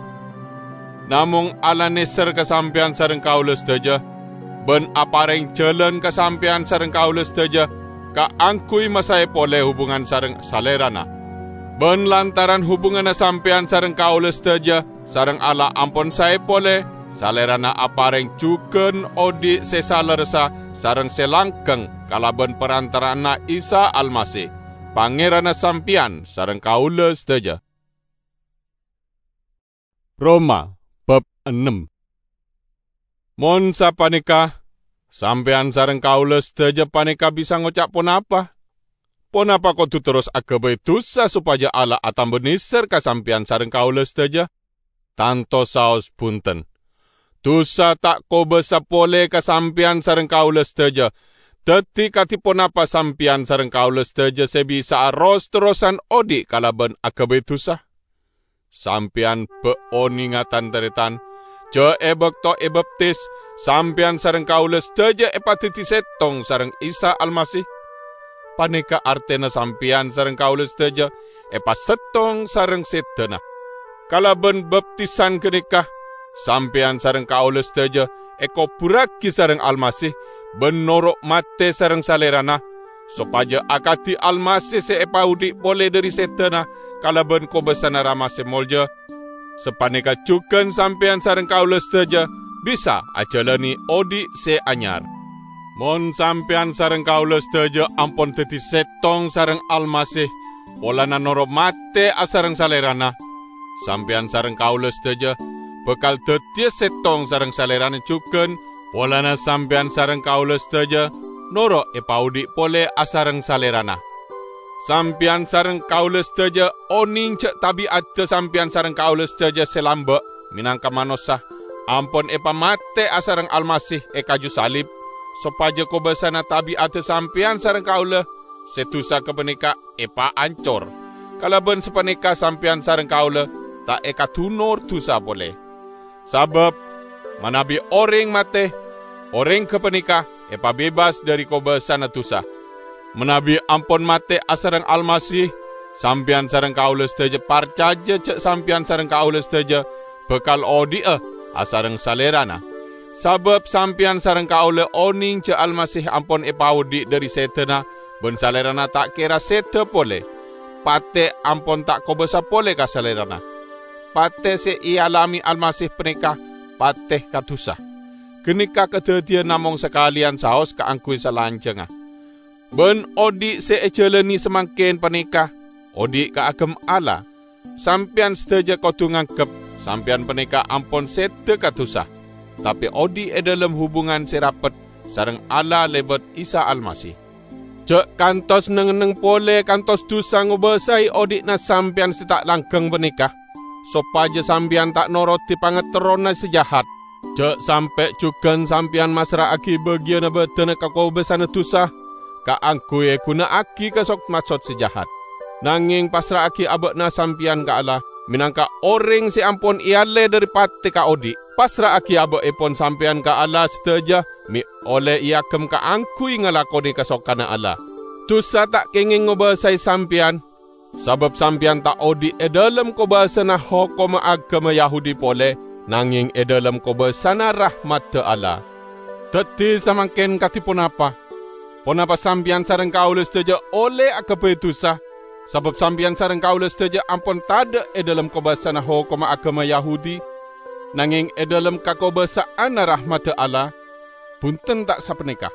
Namung ala neser kesampian sareng kaules teja, ben apareng jalan kesampian sareng kaules teja, ka angkui masai pole hubungan sareng salerana. Ben lantaran hubungan sampian sareng kaules teja, sareng ala ampun saya pole, salerana apareng cuken odi sesalersa sareng selangkeng kalaben perantarana Isa Almasih, pangerana sampian sareng kaules teja. Roma bab enam. Mon sapanika sampean sareng kaules teja panika bisa ngocak pon apa? Pon apa kau tu terus agabe tusa supaya Allah atam beniser ka sampean sareng kaules teja? Tanto saos punten. Tusa tak ko besa pole ka sampean sareng kaules teja. Teti katipon apa sampean sareng kaules teja sebisa aros terusan odi kalaban agabe tusa? Sampian peoningatan teretan, je ebek to ebaptis, sampian sareng kaules teja epatiti setong sareng Isa Almasih. Paneka artena sampian sareng kaules teja, epa setong sareng setena. Kalaben baptisan kenikah, sampian sareng kaules teja, eko puraki sareng Almasih, benorok mate sareng salerana, supaya akati Almasih se epa udik boleh dari setena, kalaben ko besana rama semolja, sepaneka cuken sampean sareng kaules teja, bisa ajalani odi se anyar. Mon sampean sareng kaules teja ampon teti setong sareng Almasih, polana noro mate asareng salerana. Sampean sareng kaules teja, bekal teti setong sareng salerana cuken, polana sampean sareng kaules teja, noro epaudi pole asareng salerana. Sampian sareng kaula seteja oning cek tabiat te sampian sareng kaula seteja selamba minangka manusia. Ampun epa mate asareng almasih e kaju salib. Sopaja ko besana tabiat te sampian sareng kaula setusa kepenika epa ancor. Kalaban sepenika sampian sareng kaula tak eka tunor tusa boleh. Sabab manabi orang mate, orang kepenika epa bebas dari ko besana tusa. Menabi ampun mate asareng almasih, sampian sareng kaula seteja parcaja cek sampian sareng kaula seteja bekal odi eh asareng salerana. Sabab sampian sareng kaula oning cek almasih ampun epaudi dari setena, ben salerana tak kira sete pole. Pate ampun tak kobesa pole ka salerana. Pate se ialami almasih penikah, pate katusa. Kenika ketetia namong sekalian saos kaangkui salanjengah. Ben odi se eceleni semangkin penikah, odi ka agem Allah. Sampian seteja kau tungangkep, sampian penikah ampun sete katusah. Tapi odi e dalam hubungan serapet, sareng Allah lebet Isa Almasih. Cek kantos neng-neng pole kantos dosa ngobesai odi na sampian setak langkeng penikah. Sopaja sampian tak noroti pangeterona sejahat. Cek sampe cukan sampian masra aki bagian betena kakau besana tusah. Kaangkui kuna aki kasok maksud sejahat. Nanging pasra aki abekna sampian ka Allah. Minangka orang si ampun iale dari pati ka odi. Pasra aki abek epon sampian ka Allah seteja. Mi oleh iakem kaangkui ngelakoni kasok kana Allah. Tusa tak kenging ngobasai sampian. Sabab sampian tak odi e dalam kobasana hukum agama Yahudi pole. Nanging e dalam kobasana rahmat te Allah. Teti samangken katipun apa? Ponapa sampian sareng kaula seteja oleh akape tusa. Sabab sampian sareng kaula seteja ampun tada e dalam kobasana hukum agama Yahudi. Nanging e dalam kakobasaan rahmat Allah. Punten tak sapenikah.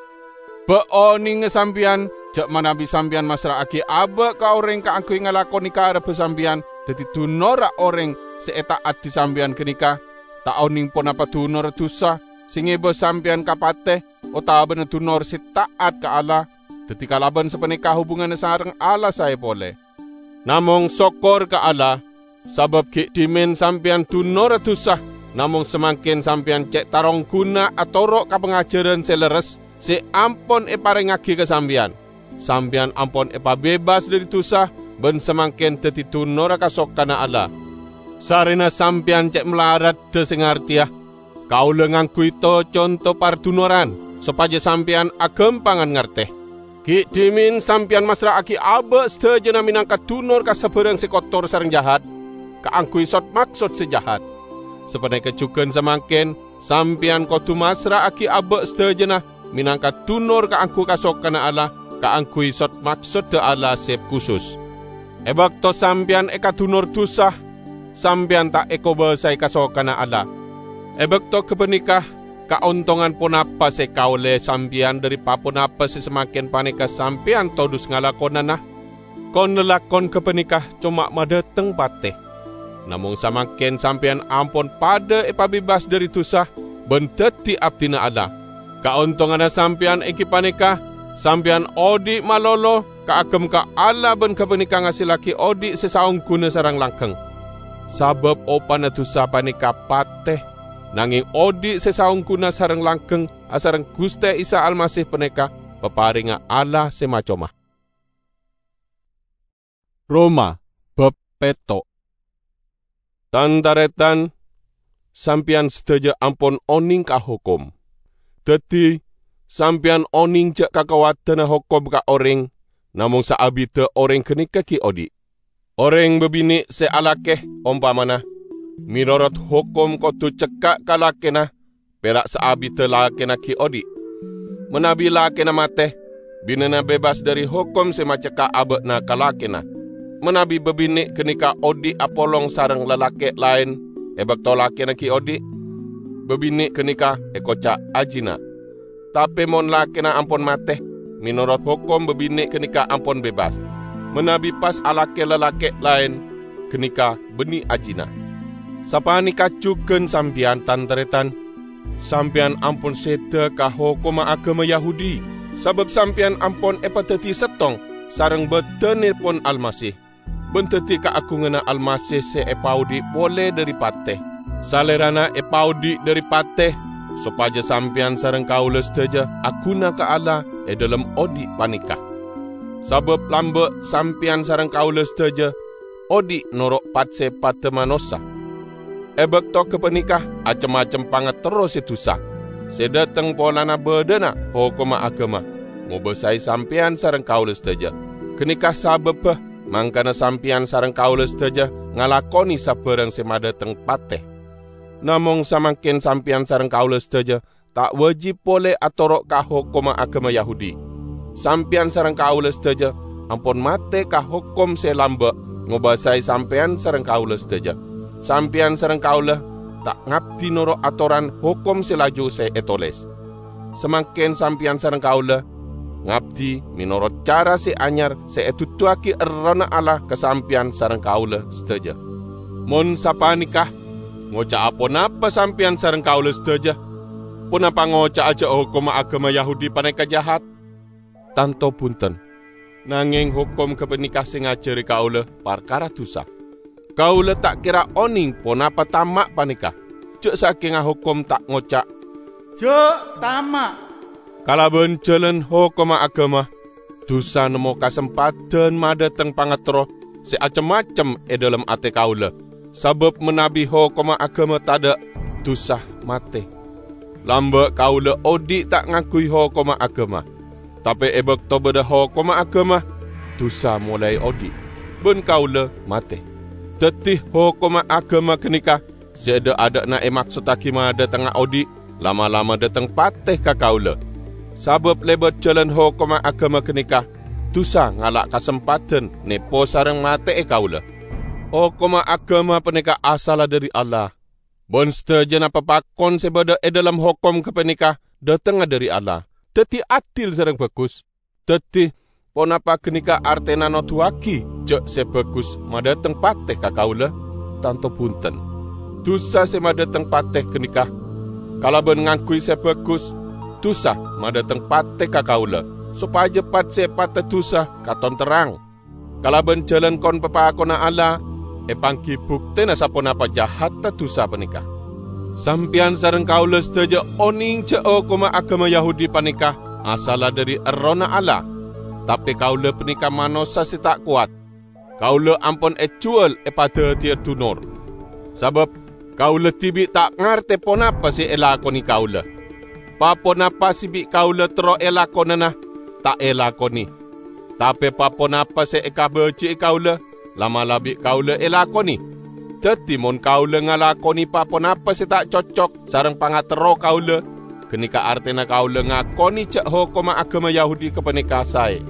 Beoning sampian cek manabi sampian masra aki abe ka orang ka angkui ngalakoni ka arep sampian. Dadi tunora orang seeta ati sampian kenika. Tak oning ponapa tunor tusa. Singebe sampian kapate. O taban tunor si taat ka Allah. Dadi kalaban sepenikah hubungan sareng Allah saya boleh. Namong sokor ka Allah. Sabab ki dimen sampian tunor tusah. Namong semakin sampian cek tarong guna atoro ka pengajaran seleres. Si ampon e parengaki ke sampian. Sampian ampon e pa bebas dari tusah. Ben semakin teti tunor kasok kana Allah. Sarena sampian cek melarat de sengartiah. Kau lengangku itu contoh partunoran. Sopaja sampian agem pangan ngerteh. Ki dimin sampian masra aki abe setejana minangka tunor kasabarang sekotor sareng jahat. Kaangkui sot maksud sejahat. Sepanai kecuken semakin sampian kotu masra aki abe setejana minangka tunor kaangku kasok kana Allah. Kaangkui sot maksud te Allah sep khusus. Ebak to sampian eka tunor tusah. Sampian tak eko besai kasok kana Allah. Ebak to kepenikah. Kauntungan pun apa se kaule sampian dari papun apa se semakin panika sampian todus ngalakonana. Kon lelakon kepenikah cuma madeteng pateh. Namun semakin sampian ampun pada epa bebas dari tusah benteti abdina Allah. Kauntungan sampian eki panika sampian odi malolo kaagem ka Allah ben kepenikah ngasih laki odi sesaung guna sarang langkeng. Sabab opana tusah panika pateh. Nanging odi sesaung kuna sareng langkeng asareng Gusti Isa Almasih peneka peparinga Allah semacomah. Roma bab peto. Tandaretan sampian seteja ampun oning ka hukum. Dadi sampian oning jak kakawatana hukum ka orang, namung saabite orang kenika ki odi. Orang bebini se alakeh umpamana. Minurut hukum kotu cekak kalakena, perak saabi telakena ki odi. Menabi lakena mate, binena bebas dari hukum sema cekak abekna kalakena. Menabi bebini kenika odi apolong sareng lelake lain, ebak tolakena ki odi. Bebini kenika ekoca ajina. Tapi mon lakena ampun mate, minurut hukum bebini kenika ampun bebas. Menabi pas alake lelake lain, kenika beni ajina. Sapani kacuken sampian tanteretan. Sampian ampun sete ka hukuma agama Yahudi. Sabab sampian ampun epateti setong. sareng betenipun Almasih. Benteti ka aku ngena Almasih se epaudi boleh dari pateh. Salerana epaudi dari pateh, supaya sampian sareng kaula sedaja akuna ka Allah e dalam odi panikah. Sabab lambe sampian sareng kaula sedaja odi norok patse pate manosa. Ebek to kepenikah acem-acem pangat terus itu sah. Sedateng polana bedena hokoma agama. Ngobesai sampian sareng kaula sedaja. Kenikah sabab mangkana sampian sareng kaula sedaja ngalakoni sabarang semadateng pateh. Namung samangkin sampian sareng kaula sedaja tak wajib boleh atorok ka hokoma agama Yahudi. Sampian sareng kaula sedaja ampun mate ka hukum selamba ngobasai sampian sareng kaula sedaja. Sampian sareng kaula tak ngabdi noro atoran hukum selaju se etoles. Semakin sampian sareng kaula ngabdi minoro cara se anyar se etutuaki errona Allah kesampian sareng kaula sedaja. Mun sapanikah ngoca apa napa sampian sareng kaula sedaja? Punapa ngoca aja hukum agama Yahudi paneka jahat? Tanto punten. Nanging hukum kepenikah sing ngajari kaula perkara dosa. Kaula tak kira oning punapa tamak panikah. Cuk saking hukum tak ngocak. Cuk tamak. Kalaben jalan hukum agama, dosa nemu kesempatan madateng pangatro se acem-acem e dalam ate kaula. Sabab menabi hukum agama tada dosa mate. Lamba kaula odi tak ngakui hukum agama. Tapi ebek to beda hukum agama, dosa mulai odi. Ben kaula mate. Tetih hukum agama kenikah, seada ada na e maksud akima datang odi, lama-lama datang pateh ka kaula. Sabab lebat jalan hukum agama kenikah, dosa ngalak kesempatan nepo sareng mate e kaula. Hukum agama penikah asal dari Allah. Bon setuju apa pakon sebada e dalam hukum kepenikah datang dari Allah. Teti adil sareng bagus. Teti ponapa kenikah artena no tuaki cek sebagus madateng pateh ka kaula tanto punten. Dosa se madateng pateh kenikah kalaben ngakui sebagus dosa madateng pateh ka kaula supaya pat se pateh dosa katon terang. Kalaben jalan kon pepakona Allah e pangki buktena saponapa jahat ta dosa panikah. Sampian sareng kaula sedaja oning cek koma agama Yahudi panikah asala dari errona Allah. Tapi kaula penikah manosa si tak kuat. Kaula ampun e jual e pada tiar tunor. Sabab kaula tibi tak ngarte ponapa si elakoni kaula. Paponapa si bi kaula tero elakonana tak elakoni. Tapi paponapa si ekaberci kaula lama labi kaula elakoni. Dadi mon kaula ngalakoni paponapa si tak cocok sareng pangatero kaula. Kenika artena kaula ngakoni cek hukum agama Yahudi kepenikah sae.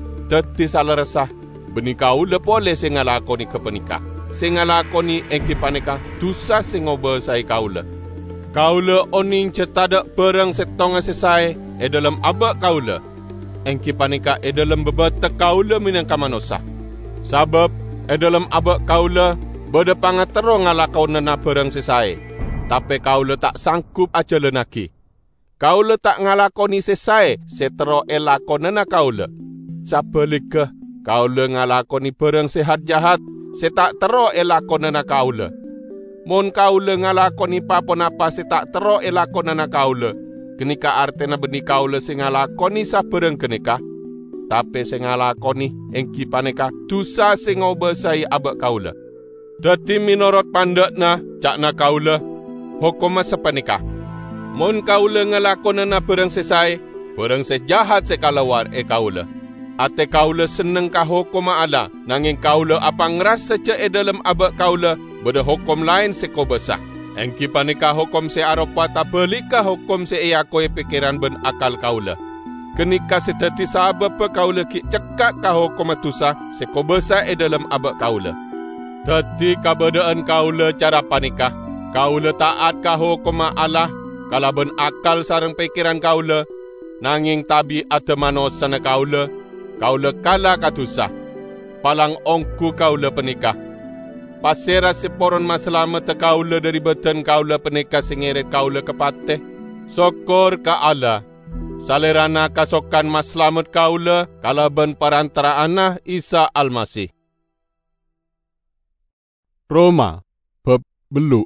Dadi salah resah beni kaula boleh sing ngalakoni kepenikah. Sing ngalakoni engki panikah dosa sing ngobesai kaula. Kaula oning cetada barang setonga sesae e dalam abak kaula. Engki panikah e dalam bebata kaula minangka manusia. Sabab e dalam abak kaula bada pangatero ngalakonana barang sesae. Tapi kaula tak sanggup aja lenaki. Kaula tak ngalakoni sesae setero elakonana kaula. Sabalikah kaula ngalakoni barang sehat jahat setak tero elakonana kaula. Mon kaula ngalakoni paponapa setak tero elakonana kaula. Kenika artena beni kaula sing ngalakoni sabarang kenika. Tapi sing ngalakoni engki paneka dosa sing ngobesai abak kaula. Dadi minorot pandakna cakna kaula hukum sepanikah. Mon kaula ngalakonana barang sesae, barang sejahat sekalawar e kaula. Ate kaula seneng ka hukum Allah, nanging kaula apa ngerasa ce e dalam abak kaula beda hukum lain sekobesah. Engki panikah hukum se aropa tabelika hukum se eyakoe pikiran ben akal kaula. Kenika setati sabab kaula ki cekak ka hukum dosa sekobesah e dalam abak kaula. Dadi kabadaan kaula cara panikah, kaula taat ka hukum Allah, kalaben akal sareng pikiran kaula, nanging tabi ada manosana kaula, kaula kala katusah. Palang ongku kaula penikah. Pasera seporon maslamet kaula dari beten kaula penikah singeret kaula kepateh. Syukur ka Allah. salerana kasokan mas selamat kaula kalaban parantaraanah Isa Almasih. Roma bab belu.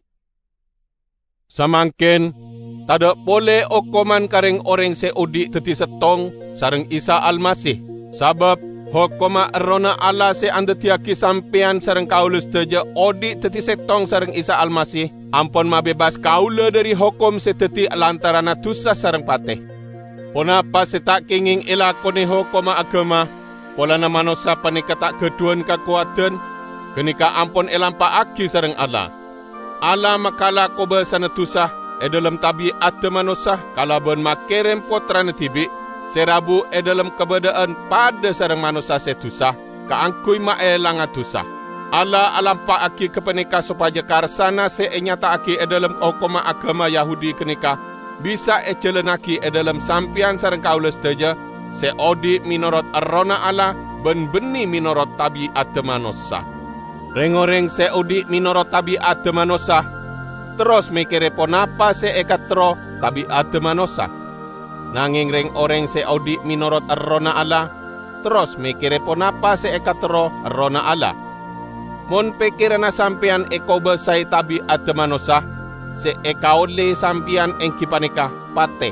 Samangken tada boleh okoman kareng orang seudi teti setong sareng Isa Almasih, sabab hokoma erona Allah se anda tiaki sampean sareng kaula seteja odi teti setong sareng Isa Almasih, ampun mabebas kaula dari hukum seteti lantaran atusa sareng pateh. Ponapa setak kinging ilakoni hokoma agama, polana manusia panika tak keduan kekuatan, kenika ampun elampa aki sareng Allah. Allah makala koba sana tusah, e dalam tabiat manusia, kalaban makerem potrana tibi, serabu e dalam kebedaan pada sareng manusia setusah, kaangkui maelang atusah. Allah alampa aki kepenika supaya karsana se enyata aki e dalam hokoma agama Yahudi kenika, bisa e celenaki e dalam sampian sareng kaula seteja, se odi minorot arrona Allah, ben beni minorot tabiat manusia. Reng-oreng se odi minorot tabiat manusia, terus mikire ponapa se ekatro tabiat manusia. Nanging reng-oreng se odi minorot arrona Allah, terus mikire ponapa se ekatro arrona Allah. Mon pikirana sampian ekoba say tabiat manusia, se ekaole sampian engkipanika pate.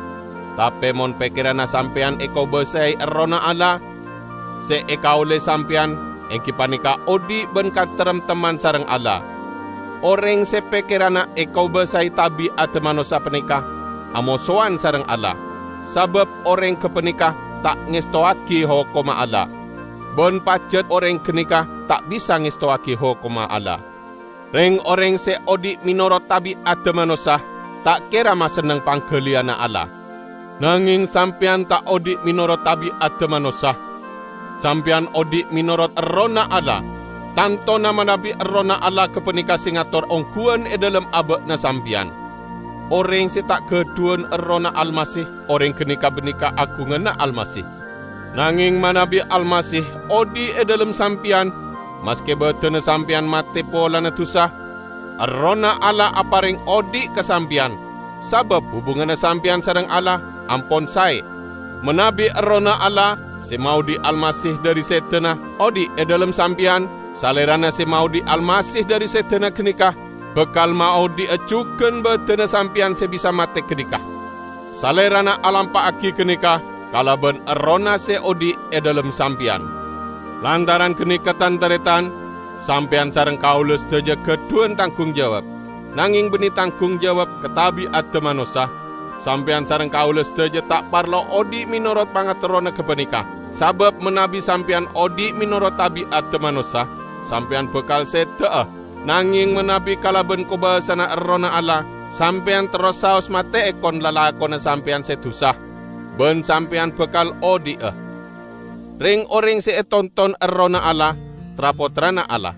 Tapi mon pikirana sampian ekoba say arrona Allah, se ekaole sampian engkipanika odi ben katerem teman sareng Allah. Orang sepekirana ekau besai tabiat manusia penikah, amosoan sareng Allah. Sabab orang kepenikah tak ngestoaki hokoma Allah. Bon pacet orang kenikah tak bisa ngestoaki hokoma Allah. Reng orang se odi minorot tabiat manusia, tak kira maseneng pangkeliana Allah. Nanging sampian tak odi minorot tabiat manusia, sampian odi minorot errona Allah. Tanto nama Nabi errona Allah kepenika singator ongkuan e dalam abad na sampian. Orang si tak keduan errona Almasih, orang kenika benika aku ngena Almasih. Nanging manabi Almasih odi e dalam sampian, maske betena sampian mate pola na tusah, errona Allah aparing odi kesampian. Sabab hubungan sampian sareng Allah ampon say. Menabi errona Allah, si maudi Almasih dari setena, odi e dalam sampian, salerana si maudi Almasih dari setena kenikah, bekal maudi acuken betena sampian sebisa mate kenikah. Salerana alampa aki kenikah, kalaban errona se odi e dalam sampian. Lantaran kenikatan taretan, sampian sareng kaula seteja keduan tanggung jawab. Nanging beni tanggung jawab ketabiat manusia, sampean sareng kaula seteja tak parlo odi minorot pangaterona kepenikah. Sabab menabi sampean odi minorot tabiat manusia, sampean bekal seteah. Nanging menabi kalaben kobasana errona Allah, sampean terus saos mate ekon lalakona sampean setusah. Ben sampean bekal odi eh. Ring orang se tonton errona Allah, trapotrana Allah.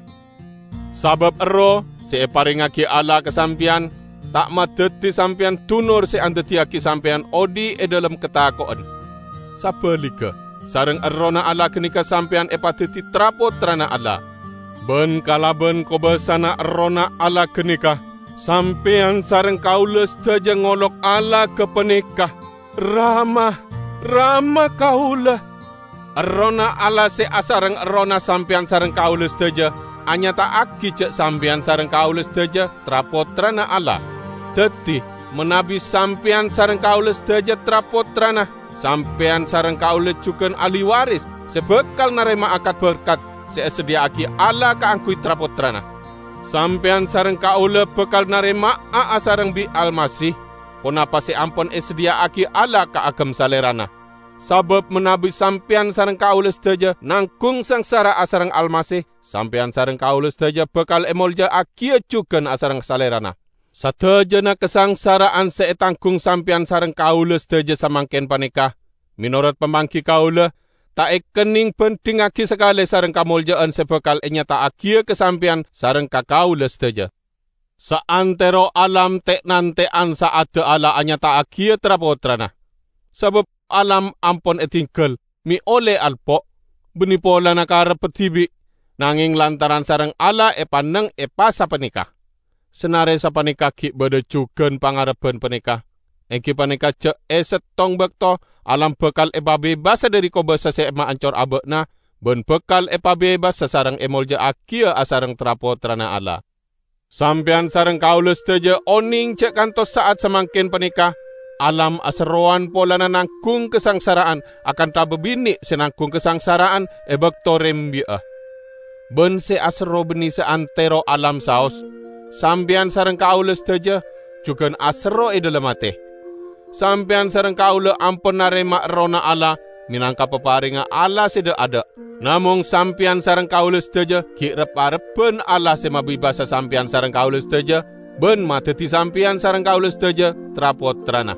Sabab erro se paringaki Allah ke sampean, tak madeti sampean tunur se andetiaki sampean odi e dalam ketakoan. Sabalika, sareng errona Allah kenika sampean epatiti trapotrana Allah. Ben kalaben kobasana errona Allah kenika, sampean sareng kaula seteja ngolok Allah kepenikah. Ramah, ramah kaula. Errona Allah se asareng errona sampean sareng kaula seteja, anya tak aki cek sampean sareng kaula seteja trapotrana Allah. Teti menabi sampean sareng kaula seteja trapotrana, sampean sareng kaula cuken ahli waris, sebekal narema akad berkat sesedia aki Allah kaangkui trapotrana. Sampean sareng kaula bekal narema a sareng bi Almasih, ponapa se ampon e sedia aki Allah ka agam salerana. Sabab menabi sampean sareng kaula seteja nangkung sangsara asareng Almasih, sampean sareng kaula seteja bekal emolja aki cuken asareng salerana. Satejana kesangsaraan seetangkung sampean sareng kaula seteja samangken panikah, minorot pembangki kaula, tak ekening penting aki sekali sareng kamuljaan sebekal enyata aki kesampian sareng kakaula seteja. Saantero alam tek nante ansa ada ala anyata aki trapotrana. Sebab alam ampon etingkel, mi ole alpo, beni pola nakara petibi, nanging lantaran sareng ala e paneng e pasa penikah. Senare sa panikah ki bada cuken pangarepen penikah, Engki panika cek e setong bekto alam bekal e babebas dari ko basa se ema ancor abekna ben bekal e babebas sasarang emol je akia asarang trapo trana ala. Sampean sareng kaula seteja oning cek kantos saat semangkin panika alam aseroan pola nangkung kesangsaraan akan tabebini senangkung kesangsaraan e bekto rembiah. Ben se asero beni seantero alam saos. Sampean sareng kaula seteja juga asero e dalam ate. Sampean sareng kaula ampun narema rona ala minangka peparinga ala sida ada. Namung sampean sareng kaula seteja ki rep-arepen ala sema bibasa sampean sareng kaula seteja ben mateti sampean sareng kaula seteja trapot trana.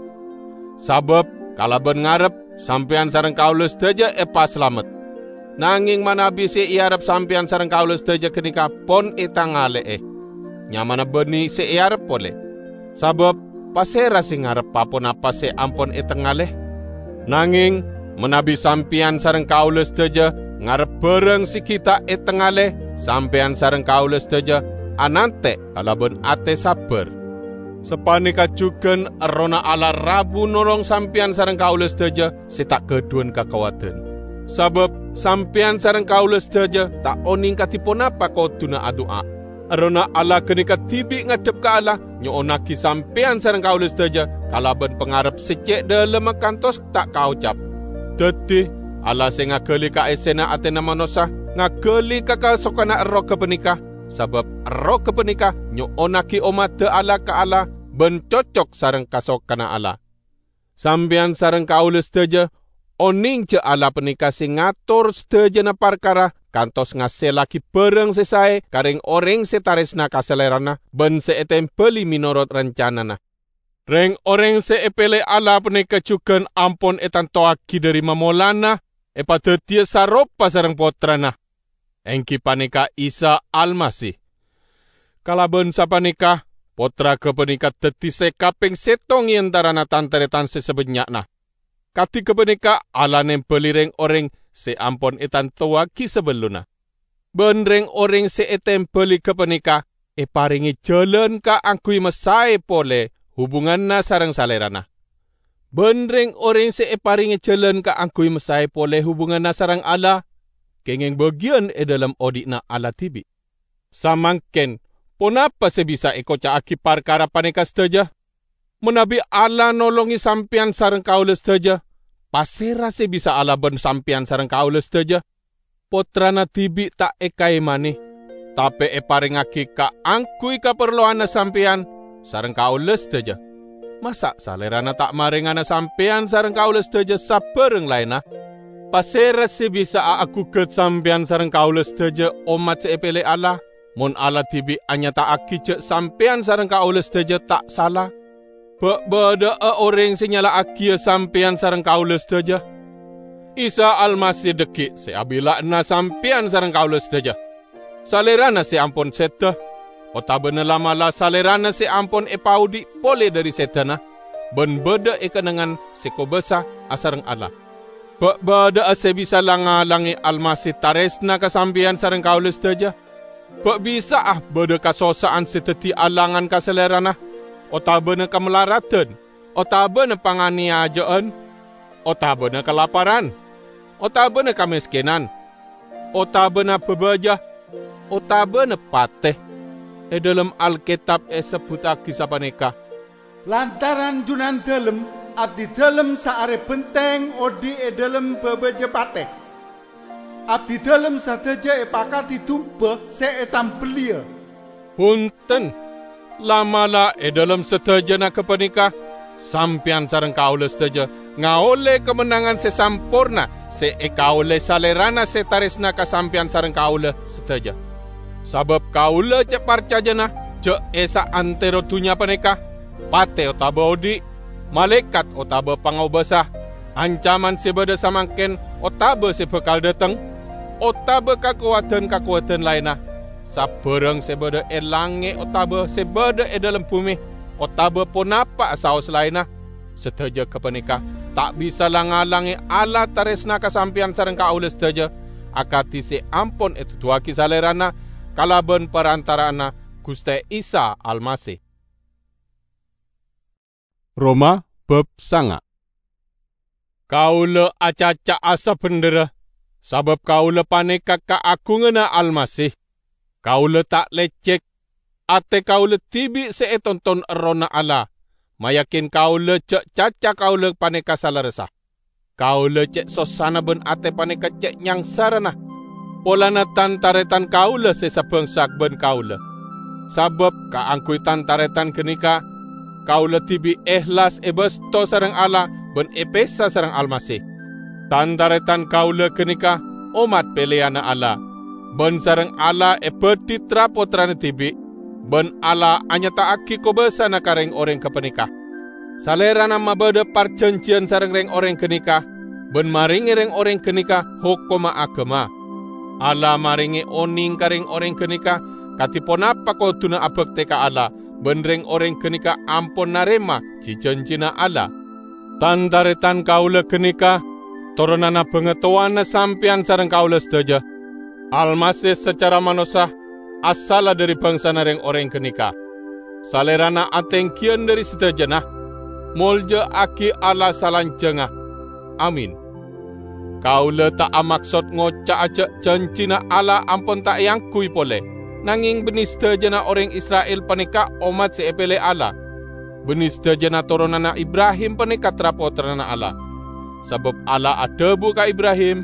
Sabab kala ben ngarep sampean sareng kaula seteja epa selamat. Nanging manabi se iarep sampean sareng kaula seteja kenika pon etangale e. Nyamana beni se iarep pole. Sabab pasera sing ngarep papon apa se ampon etengaleh. Nanging menabi sampean sareng kaula seteja ngarep bareng si kita etengaleh sampean sareng kaula seteja anante alabon ate sabar. Sepanika juken rona ala rabu nolong sampean sareng kaula seteja si tak keduan kakawaten. Sabab sampean sareng kaula seteja tak oning katipon apa kau tuna adua. Arona ala kenika tibi ngadep ke ala nyoonaki sampean sareng kaula seteja kalaban pengarep secek dalam kantos tak kau cap. Dadi ala sing ngageli ka esena atena manosa ngageli ka kasokana ero kepenika sabab ero kepenika nyoonaki omade ala ka ala ben cocok sareng kasokana ala. Sampean sareng kaula seteja oning je ala penika sing ngatur seteja na perkara kantos ngaselaki bareng sesae karing oreng setaresna kaselerana ben seetempeli minorot rencanana. Reng oreng seepele ala penika cuken ampon etan toaki dari mamolana epa tetia saropa sareng potrana. Engki panika Isa Almasih. Kalaben sapanika potra kepenika teti sekaping setong yentarana tanteretan sesebenyakna. Kati kepenika ala nempeli reng oreng se ampon etan toaki sebeluna. Benreng oreng se etempeli kepenika e paringi jalan ka angkui mesai pole hubunganna sareng salerana. Benreng oreng se e paringi jalan ka angkui mesai pole hubunganna sareng ala kengeng bagian e dalam odikna ala tibi. Samangken ponapa se bisa eko caaki parkara paneka seteja? Menabi ala nolongi sampean sareng kaula seteja. Pasera se bisa ala ben sampean sareng kaula seteja. Potrana tibi tak ekai maneh. Tapi e paringaki ka angkui kaperluana sampean sareng kaula seteja. Masa salerana tak maringana sampean sareng kaula seteja sapereng laina? Pasera se bisa aku ket sampean sareng kaula seteja omat se epele ala. Mon ala tibi anya tak aki cek sampean sareng kaula seteja tak salah. Bada orang senyala akia sampean sareng kaula seteja. Isa Almasih deki seabila na sampean sareng kaula seteja. Salerana se ampon seta. Otabene lamala salerana se ampon epaudi pole dari setana. Ben beda ekenangan sekobesa asareng Allah. Bada ase bisa langalangi Almasih taresna kasampean sareng kaula seteja. Bak bisa ah beda kasosaan seteti alangan kaselerana. Otabene kemelaratan, otabene panganiajaan, otabene kelaparan, otabene kemiskinan, otabene pebajah, otabene pateh. E dalam Alkitab e sebutaki sapaneka. Lantaran junan dalem abdi dalem saare benteng odi e dalam bebeje pateh. Abdi dalem sadeja e pakati tumpah se esam belia. Punten. Lamala e dalam seteja na kepenika sampean sareng kaula seteja ngaole kemenangan sesampurna se e kaula salerana setaresna ka sampean sareng kaula seteja. Sabab kaula cek parcajana cek esa antero tunya paneka pate otaba odi malaikat otaba pangobasah ancaman sebeda samangken otaba sebekal dateng otaba kakuatan-kakuatan lainah. Sabarang sebeda e lange otaba sebeda e dalam bumi otaba ponapa saos lainah seteja kepenika tak bisa langalangi ala taresna kasampian sareng kaula seteja akati se ampon itu tuaki salerana kalaban perantarana Gusti Isa Almasih. Roma bab sanga. Kaula acaca asa bendera, sabab kaula paneka keagungana Almasih. Kaula tak lecek, ate kaula tibi seetonton erona Allah. Mayakin kaula cek caca kaula paneka salah resah. Kaula cek sosana ben ate paneka cek nyang sarana. Polana tantaretan kaula sesabeng sak ben kaula. Sabab kaangkui tantaretan kenika, kaula tibi ikhlas ebesto sareng Allah ben epesa sareng Almasih. Tantaretan kaula kenika umat peliana Allah. Ben sareng Allah epeti trapotrane tibi. Ben Allah anyata aki ko besana kareng orang kepenikah. Salera nama beda perjanjian sareng reng orang kenikah. Ben maringi reng orang kenikah hukuma agama. Allah maringi oning kareng orang kenikah. Katipon apa kau tuna abek teka Allah. Ben reng orang kenikah ampun narema cijanjina Allah. Tantaretan kaula kenikah. Torunana pengetahuan sampian sareng kaula sedaja. Almasih secara manusia asala dari bangsa nareng orang kenika. Salerana atengkian dari setajana. Molja aki ala salanjengah. Amin. Kaula tak amaksud ngoca aja janjina ala ampun tak yang kui pole. Nanging benis setajana orang Israel panika umat seepele ala. Benis setajana turunana Ibrahim panika trapotrana ala. Sebab ala ada buka Ibrahim.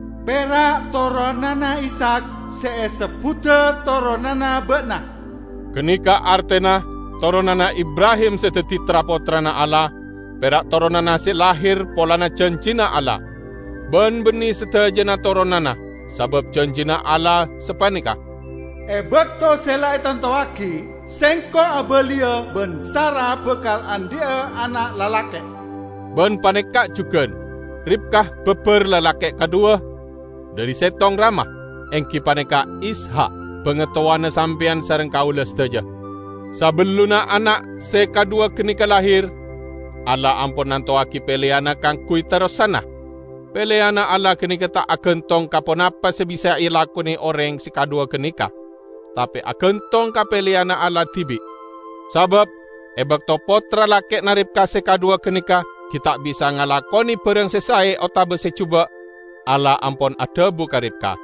Perak toronana Ishak seeseputa toronana bekna. Kenika artena toronana Ibrahim seteti trapotrana Allah. Perak toronana se lahir polana janjina Allah. Ben beni setajana toronana. Sabab janjina Allah sepanika. E bekto sela etantoaki. Sengko abelia ben Sarah bekal andia anak lalake. Ben paneka juga. Ribkah beber lalake kedua. Dari setong ramah, engki paneka Ishak, pengetahuan sampean sareng kaula sedaja. Sabeluna anak sekadua kenika lahir, Allah ampun nantoaki peleana kang kui terosana. Peleana Allah kenika tak agentong kapon apa sebisa ilakuni orang sekadua kenika. Tapi agentong ka peleana Allah tibi. Sabab, ebak to potra laki narip ka sekadua kenika, kita bisa ngalakoni perang sesai otabe secuba. Allah ampun ada bukaripka.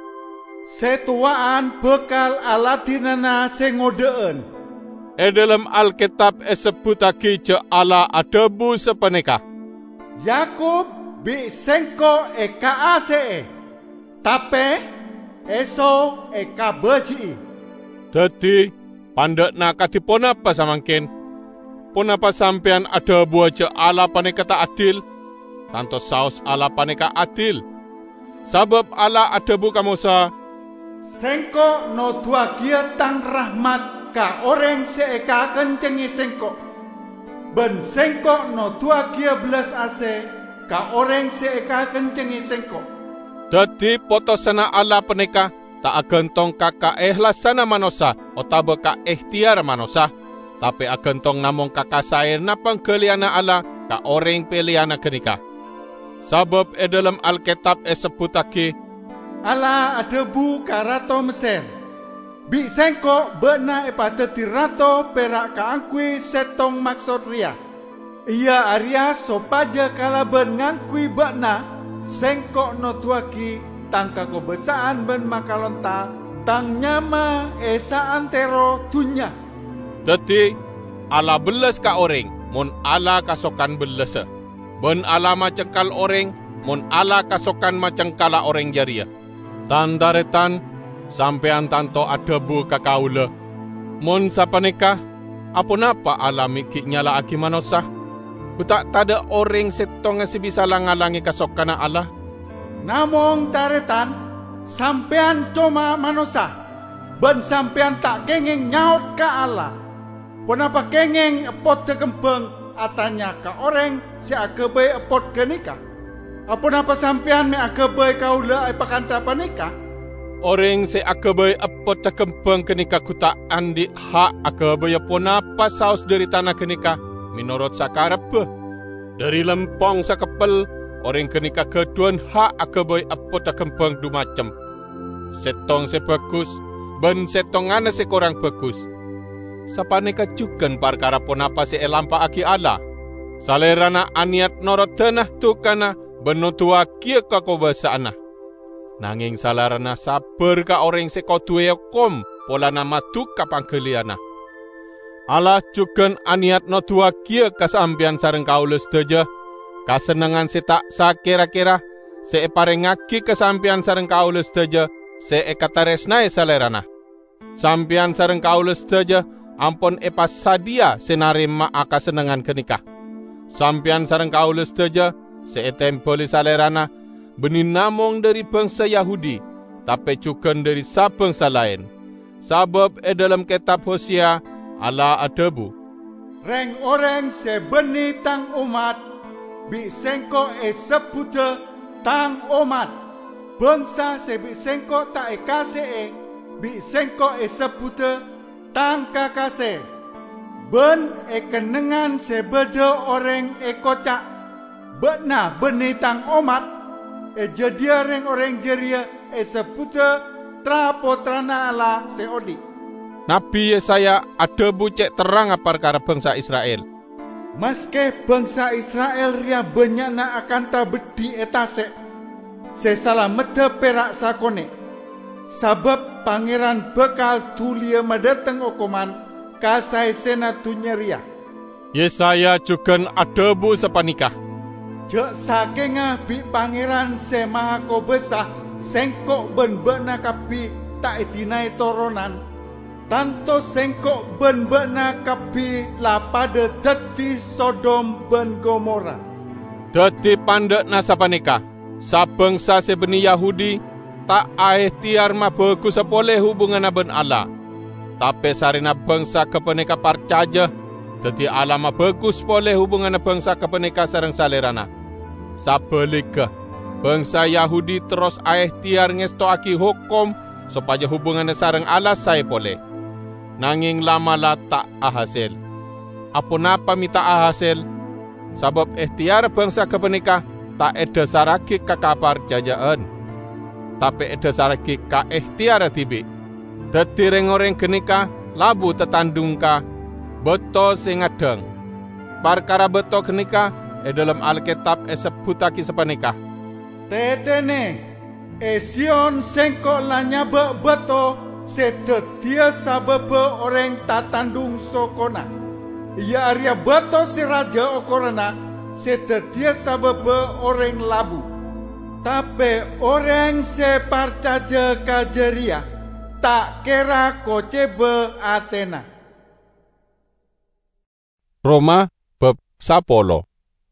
Setuaan bekal alatinana sengodeen. E dalam Alkitab esebutaki je Allah ada bu sepeneka. Yakub bi sengko e kaase. Tape eso e kabeji. Jadi pandak nak katipon apa samangkin? Pon apa sampean ada bu je Allah paneka tak adil? Tanto saus Allah paneka adil. Sabab Allah ada buka Musa. Sengko no tuagia tang rahmat ka orang seeka kencengi sengko. Ben sengko no tuagia belas ase ka orang seeka kencengi sengko. Jadi potosana Allah peneka tak agentong kakak ihlasana manosa otabe ka ikhtiar manosa. Tapi agentong namong kakak sair napang keliana Allah ka orang peliana kenika. Sabab e dalam Alkitab e sebutake Allah ada bu karato Mesir. Bi sengko bena e pateti rato perak kaangkui setong maksud ria. Ia Arya sopaja kala ben ngangkui bena sengko no tuaki tangka kobesaan ben makalonta tang nyama esa antero tunya. Jadi Allah belas ka orang, mun Allah kasokan belasa. Ben Allah macengkal orang, mun Allah kasokan macengkala orang jaria. Tandaretan, sampean tanto ada bu kakaula. Mun sapaneka, apa napa Allah mikik nyala aki manosah? Kutak tada orang setong si bisa langalangi kasokana Allah. Namong taretan, sampean cuma manosah. Ben sampean tak kengeng nyaut ka Allah. Ponapa kengeng pot tekempeng atanya ka orang si akebay apot kenika. Apa napa sampean me akebay kaula ay pakanta panika? Orang si akebay apot tekempeng kenika kuta andi hak akebay apa napa saus dari tanah kenika menurut sakarep. Dari lempong sakepel orang kenika keduan hak akebay apot tekempeng du macem. Setong se bagus ben setongana se kurang bagus. Sapaneka juga perkara ponapa si elampa aki Allah. Salerana aniat norot tanah tukana benotua kia kakobasana. Nanging salarana sabar ka orang sekotuwe kom pola nama tu kapangkeliana. Allah cuken aniat no tua kia kasampian sareng kaula sedaja, kasenengan setak sakira-kira, seeparengaki kasampian sareng kaula sedaja, seekataresnae salerana. Sampian sareng kaula sedaja, ampun epas sadia senarima akasenengan kenikah. Sampian sareng kaula sedaja, seetempeli salerana, benih namong dari bangsa Yahudi, tapi cuken dari sabangsa lain. Sabab e dalam kitab Hosea, Allah adebu. Reng orang sebeni tang umat, bi sengko e seputa tang umat. Bangsa sebi sengko tak e kase e, bi sengko e seputa tang kakase. Ben e kenengan sebeda orang e kocak, betna beni tang umat, e jedia reng orang jeria e seputa trapotrana Allah seodi. Nabi Yesaya ada bucek terang apa perkara bangsa Israel. Maske bangsa Israel ria banyakna akan tabedi etase. Sesala mete perak sakone. Sabab pangeran bekal tulia madateng okoman kasai sena tunyeria. Yesaya juga ada bu sepanikah. Jek sakenga bi pangeran semaha ko besah sengkok ben bena kapi tak itinai toronan. Tanto sengkok ben bena kapi la pada deti Sodom ben Gomora. Deti pandek nasapanika, sabangsa sebeni Yahudi, tak aih tiar mabaku sepoleh hubungan ben Allah. Tapi sarina bangsa kepeneka parcaja, deti Allah mabaku sepoleh hubungan bangsa kepeneka sareng salerana. Sabalika, bangsa Yahudi terus aih tiar ngestoaki hukum, supaya hubungan sareng Allah saya boleh. Nanging lama lah tak ahasil. Apa napa minta ahasil? Sebab ikhtiar bangsa kepenikah tak ada saraki ka kapar jajaan. Tapi ada saraki ka ikhtiar tibi. Dadi reng-oreng kenikah labu tetandung ka beto sing adeng. Perkara beto kenikah e dalam Alkitab e sebutaki sepenikah. Tetene e Sion sengko lanyaba beto setetia sababa orang tatandung sokona. Ia arya beto si raja okorana setetia sababa orang labu. Tapi orang separcaja kajeria tak kira kocebe Athena. Roma bab sapolo.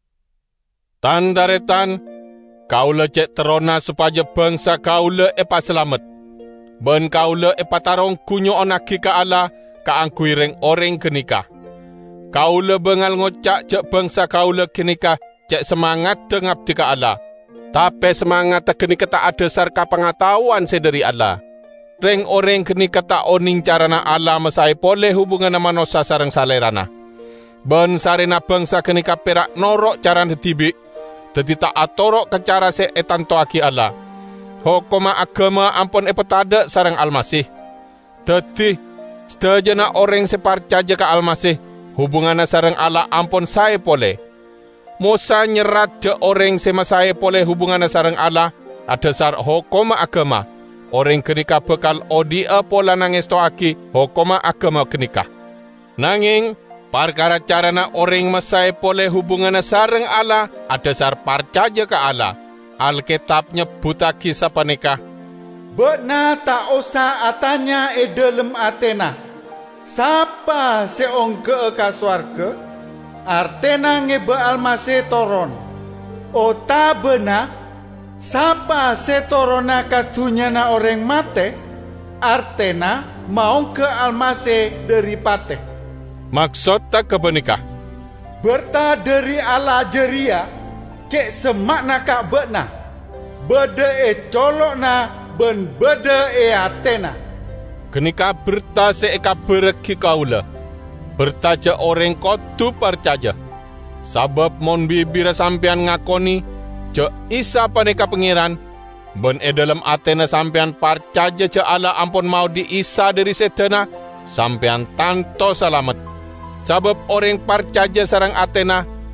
Tandaretan kaula cek terona supaya bangsa kaula epa selamat. Ben kaula epatarong kunyo onaki ka Allah ka angkui reng oreng kenikah. Kaula bengal ngocak cek bangsa kaula kenikah cek semangat dengap di ka Allah. Tapi semangat kenikah tak ada sarka pengetahuan sedari Allah. Reng oreng kenikah tak oning carana Allah mesai poleh hubungan manusia sareng salerana. Ben sarena bangsa kenikah perak norok caran tibi. Jadi tak atorok ke cara se etanto aki Allah. Hukuma agama ampun epetada sarang Almasih. Dadi sedajana orang separcaja ka Almasih hubunganna sarang Allah ampun saya pole. Musa nyerat je orang semasaya pole hubunganna sarang Allah ada sar hukuma agama. Orang kenikah bekal odia pola nangis toaki hukuma agama kenikah. Nanging perkara carana orang masaya pole hubunganna sarang Allah ada sar parcaja ka Allah. Alkitab nyebutaki sapanikah. Betna tak usah atanya e dalam Athena. Sapa seong ke ka swarga? Artena ngebe almase toron. O tak bena, sapa se torona katunyana orang mate? Artena mau ke almase dari pate. Maksud tak kebenikah? Berta dari Allah jeria. Cek semakna kak betna. Beda e colokna ben beda e Athena. Kenika berta seeka bereki kaula. Bertaja orang kotu percaja. Sabab mon bibira sampean ngakoni ce Isa paneka pengiran. Ben e dalam Athena sampean percaja ce Allah ampun mau di Isa dari setena. Sampean tanto selamat. Sabab orang percaja sarang Athena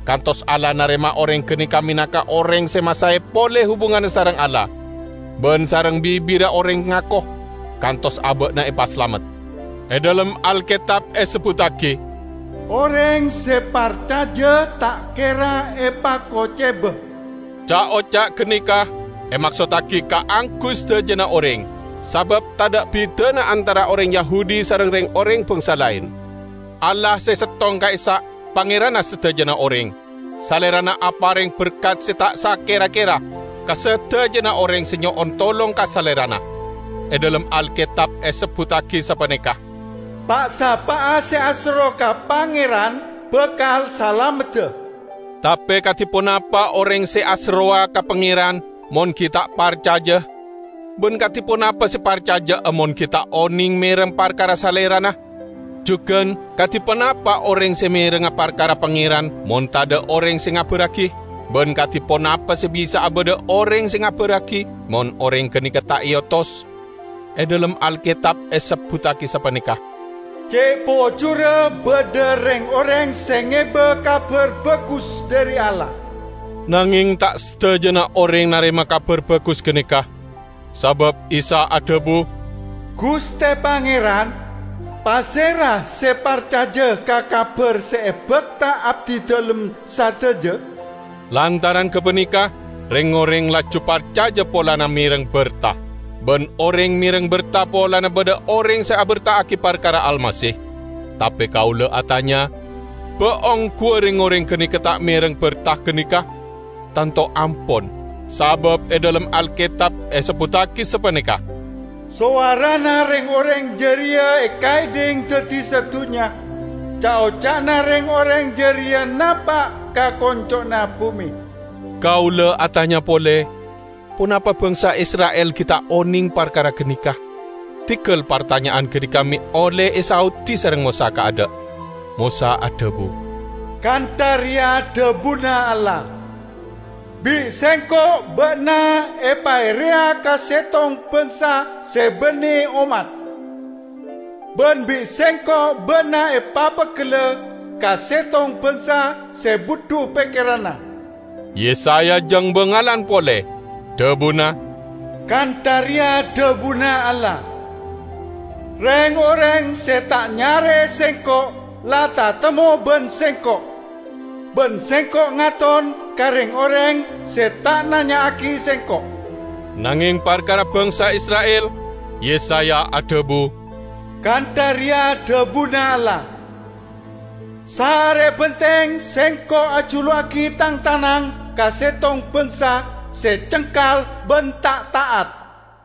kantos Allah narema orang kenika minaka orang semasai pole hubungan sarang Allah. Ben sarang bibira orang ngakoh, kantos abek na epa selamat. E dalam Alkitab e sebutake, orang separcaja tak kira epa kocebe. Cak ocak kenika, e maksudake ka angkus terjena orang. Sabab tadak bidana antara orang Yahudi sareng reng orang bangsa lain. Allah sesetong kaisa pangerana setajana orang. Salerana apareng berkat setak sakera-kera ka setajana orang senyoon tolong ka salerana. E dalam Alkitab e sebutake sapaneka. Pak sapa ase asro ka pangeran bekal salamete. Tapi katipun apa orang se asroa ka pangeran mon kita parcaja. Ben katipun apa si parcaja amon kita oning merem parkara salerana. Juken katipun apa orang se mereng parkara pangeran mon tada orang se ngaberaki. Ben katipun apa se bisa abada orang se ngaberaki mon orang kenika tak iotos. E dalam Alkitab e sebutake sapaneka. Cek pojura bedereng orang sengebe kabar bagus dari Allah. Nanging tak setajana orang narima kabar bagus kenika. Sabab Isa adebu, Guste Pangeran, pasera separcaja ka kabar seebek tak abdi dalem sateje. Lantaran kepenika, reng-oreng laju parcaja polana mireng berta. Ben orang mireng berta polana beda orang saya berta aki perkara almasih. Tapi kaula atanya, beong ku reng-oreng kenika tak mireng berta kenika, tanto ampon. Sabab e dalam Alkitab e sebutake sepaneka. Suarana reng-oreng jeria e kaiding teti satunya. Cao-cana reng-oreng jeria napa ka koncona bumi. Kaula atanya pole, punapa bangsa Israel kita oning perkara kenika? Tikel pertanyaan kenika mi oleh Esau ti sareng Musa ka ada. Musa adebu. Kantaria debuna Allah. Bi sengko bena epairia kasetong bangsa sebeni umat. Ben bi sengko bena epapakele kasetong bangsa sebutu pekirana. Yesaya jang bengalan pole. Debuna. Kantaria debuna Allah. Reng orang setak nyare sengko lata temu ben sengko. Ben sengkok ngaton kareng orang setak nanya aki sengkok. Nanging perkara bangsa Israel, Yesaya adebu. Kantaria debuna Allah. Sare benteng sengkok ajulu aki tang tanang kasetong bangsa secengkal bentak taat.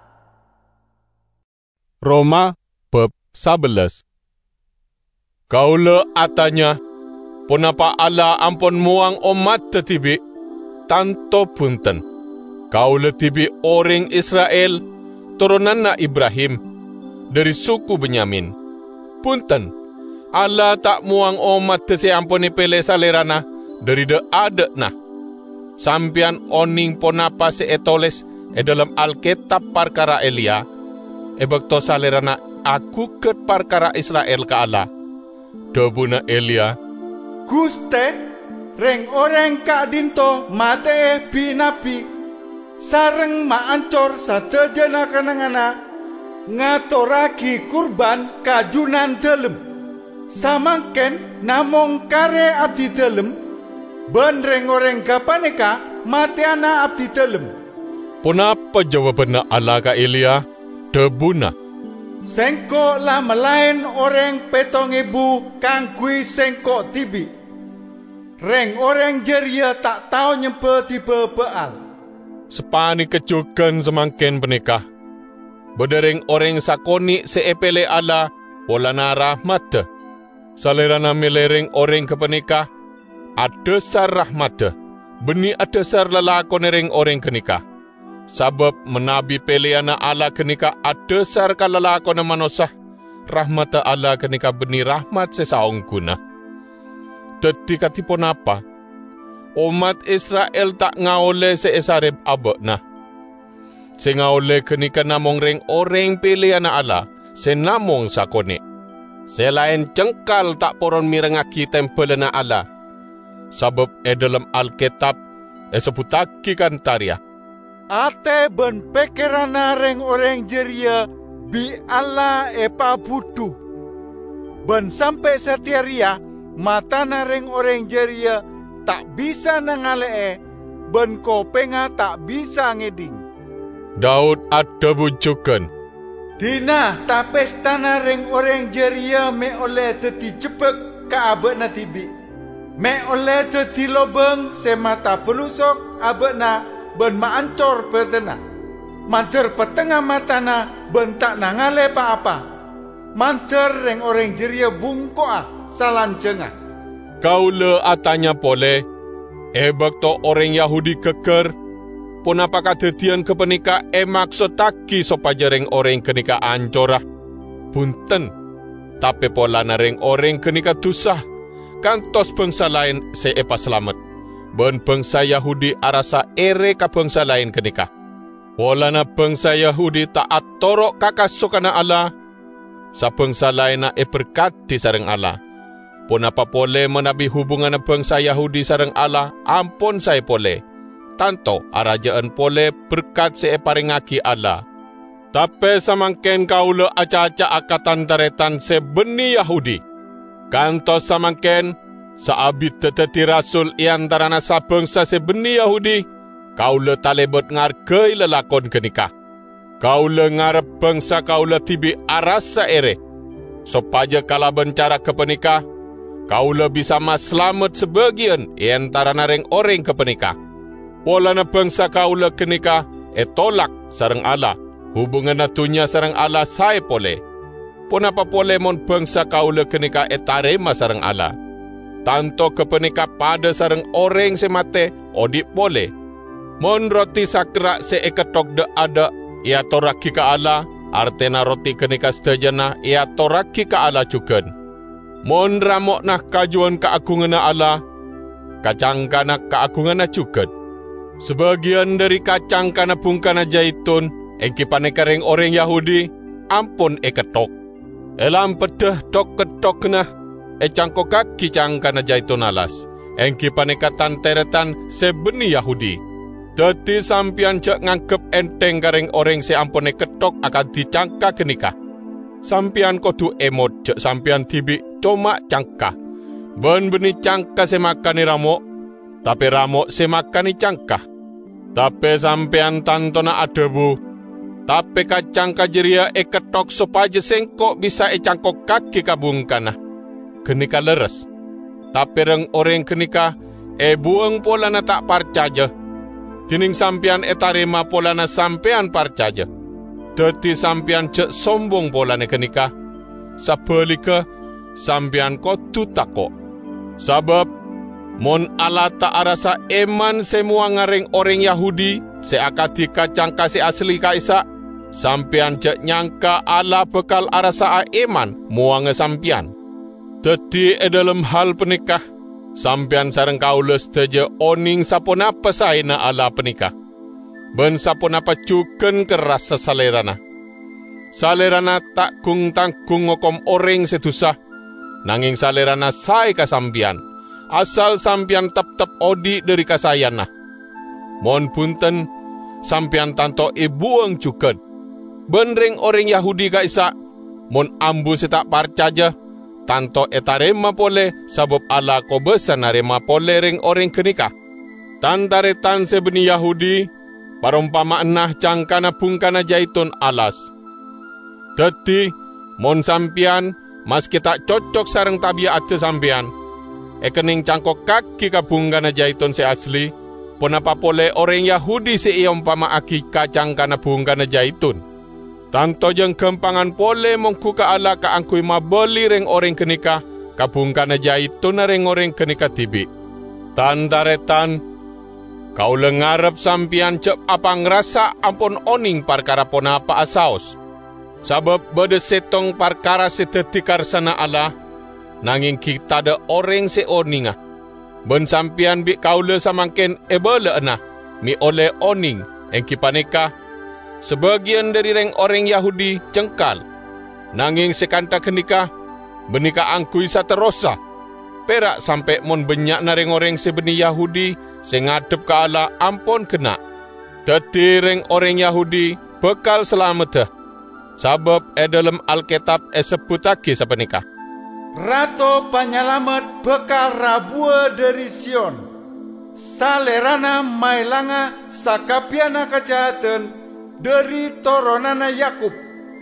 Roma bab sebelas. Kaula atanya, punapa Allah ampun muang umat tetibi, tanto punten. Kaula tibi orang Israel, turunan na Ibrahim, dari suku Benyamin. Punten, Allah tak muang umat tesi ampuni pele salerana, dari de adek na. Sampian oning ponapa se etoles, e dalam Alkitab perkara Elia, e bakto salerana aku ket perkara Israel ka Allah. Debuna Elia, Guste, reng orang kak dinto mate binabi, sareng maancor sadejana kanangana, ngatoraki kurban kajunan delem. Samangken namong kare abdi delem, ben reng orang kapaneka matiana abdi delem. Punapa jawabanna Allah ka Elia? Debuna. Sengko lah melain orang petong ibu kang kui sengko tibi. Reng orang jeria tak tahu nyempe tiba beal. Sepani kecukan semangkin penikah. Bedereng orang sakoni seepele Allah polana rahmat. Salerana milereng orang kepenikah. Adesar rahmat. Beni adesar lelakon reng orang kenikah. Sabab menabi peleana Allah kenika adesar ka lelakon manusia. Rahmat Allah kenika beni rahmat sesaong guna. Dadi katipun apa? Umat Israel tak ngaole seesareb abokna. Se ngaole kenika namong reng orang peleana Allah. Se namong sakone. Selain cengkal tak poron mirengaki tempelena Allah. Sabab e dalam Alkitab e sebutaki kan taria. Ate ben pekerana reng orang jeria bi Allah e pabudu. Ben sampai setiaria matana reng orang jeria tak bisa nangalee, ben kopenga tak bisa ngeding. Daud ada bujukan. Dina tapes tanah reng orang jeria me oleh teti cepek ke abek na tibi. Me oleh teti lobeng semata pelusok abek na ben maancor petena. Manter petengah matana ben tak nangale apa-apa. Manter reng orang jeria bungkoa salan cengah. Kau le atanya pole, eh bakto orang Yahudi keker, pun apa kadetian kepenika eh maksud taki sopaja reng orang kenika ancorah. Punten, tapi pola na reng orang kenika tusah, kantos bangsa lain se epa selamat. Ben bangsa Yahudi arasa ere ka bangsa lain kenika. Pola na bangsa Yahudi taat torok kakasukana Allah, sa bangsa lain na e berkati sareng Allah. Pun apa pole menabi hubungan bangsa Yahudi sareng Allah, ampun saya pole. Tanto arajaan pole berkat se paringaki Allah. Tapi samangken kaula aca-aca akatan taretan se beni Yahudi. Kantos samangken saabit teteti rasul iantarana sa bangsa se beni Yahudi, kaula talebot ngargai lelakon kenika. Kaula ngarep bangsa kaula tibi arasa ere. Sopaja kala bencara kepenika, kaula bisa mas selamat sebagian iantara nareng orang kepenika. Pola na bangsa kaula kenika e tolak sareng Allah. Hubungan natunya sareng Allah saya pole. Pun apa pole mon bangsa kaula kenika e tarema sareng Allah. Tanto kepenika pada sareng orang semate odik pole. Mon roti sakra se eketok de ada ia toraki ka Allah. Artena roti kenika sedajana ia toraki ka Allah juga. Mon ramok nak kajuan keagungan Allah, kacang kana keagungan juga. Sebagian dari kacang kana pungkana jaitun, engki panekareng orang Yahudi, ampun eketok. Elam pedah tok ketok kena, e cangkok kaki cangkana jaitun alas. Engki panekatan teretan sebeni Yahudi. Dati sampian cek ngangkep enteng kareng orang se ampun eketok akan dicangka kenikah. Sampian kodu emot cek sampian tibi cuma cangka. Ben beni cangka semakani ramok, tapi ramok semakani cangka. Tapi sampian tantona adebu, tapi kacang kajeria e ketok sopaja sengkok bisa e cangkok kaki kabungkana. Kenika leres. Tapi reng orang kenika e buang pola na tak parcaja. Tining sampian e tarima pola na sampean parcaja. Dati sampian cek sombong pola ne kenika. Sabelika sampian kotu tako. Sabab mon Allah tak arasa eman semua ngareng orang Yahudi seakati kacang kasih asli kaisa. Sampian cek nyangka Allah bekal arasa eman muang sampian. Dati e dalam hal penikah sampian sareng kaula setuju oning saponapa saena Allah penikah. Ben saponapa cuken keras salerana. Salerana tak kung tangkung ngokom orang setusah. Nanging salerana say kasampian. Asal sampian tep-tep odi dari kasayana. Mon punten sampian tanto ibuang cuken. Benring orang Yahudi kaisa. Mon ambu setak parcaja. Tanto etarema pole sabab Allah ko besa narema pole ring orang kenika. Tantaretan sebeni Yahudi. Parumpama enah cangkana pungkana jaitun alas. Dati, mon sampian, mas kita cocok sareng tabiat sampian. Ekening cangkok kaki ka pungkana jaitun se asli. Ponapa pole orang Yahudi se iompama aki kacang kana pungkana jaitun. Tanto jeng kempangan pole mongku ka ala ka angkui mabeli reng orang kenika. Ka pungkana jaitun na reng orang kenika tibi. Tantaretan, kau lengarap sampian cep apa ngerasa ampun oning parkara ponapa asaos. Sabab bade setong parkara setetikar sana Allah, nanging kita ada orang se oninga. Ben sampian bi kaula samangken ebele enah, mi oleh oning, engki paneka. Sebagian dari reng orang Yahudi cengkal, nanging sekanta kenika, benika angkui sa terosa. perak sampai mon benyak nareng orang sebeni Yahudi sing ngadep ke Allah ampun kena. Dadi reng orang Yahudi bekal selamat dah. Sabab e dalam Alkitab e sebutake sapenika. Rato panyalamet bekal rabua dari Sion. Salerana mailanga sakapiana kejahatan dari toronana Yakub.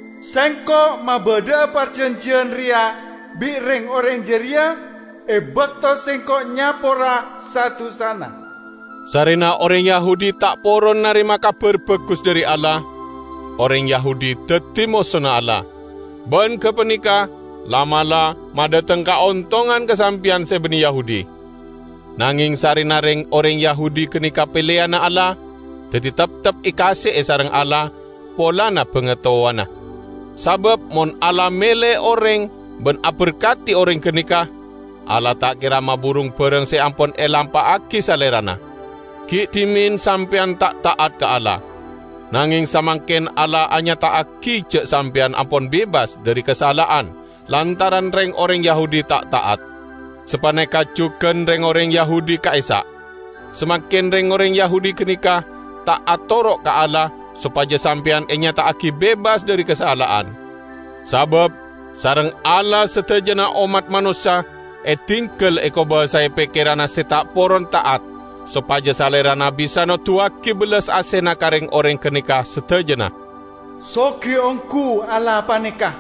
Sengko mabeda perjanjian ria bireng orang jeria e bekto sengko nyapora satu sana. Sarena orang Yahudi tak poron narima kabar bagus dari Allah. Orang Yahudi tetimosona Allah. Ben kepenika lamala madateng kaontongan kesampian sebeni Yahudi. Nanging sarena reng orang Yahudi kenika pilihan Allah. Jadi tetap ikasih sareng Allah polana pengetahuana. Sabab mon Allah mele orang ben aberkati orang kenika, Allah tak kira maburung bareng seampun elampa aki salerana. Ki dimin sampean tak taat ke Allah. Nanging samangken Allah hanya tak aki cek sampean ampun bebas dari kesalahan, lantaran reng orang Yahudi tak taat. Sepaneka cuken reng orang Yahudi kaisa. Semakin reng orang Yahudi kenika tak atorok ke Allah, supaya sampean enya tak aki bebas dari kesalahan. Sabab sareng Allah setejana umat manusia e tingkel eko bahasa pikirana setak poron taat, supaya salerana bisa no tuaki belas asena kareng orang kenika setejana. Soki ongku Allah panika,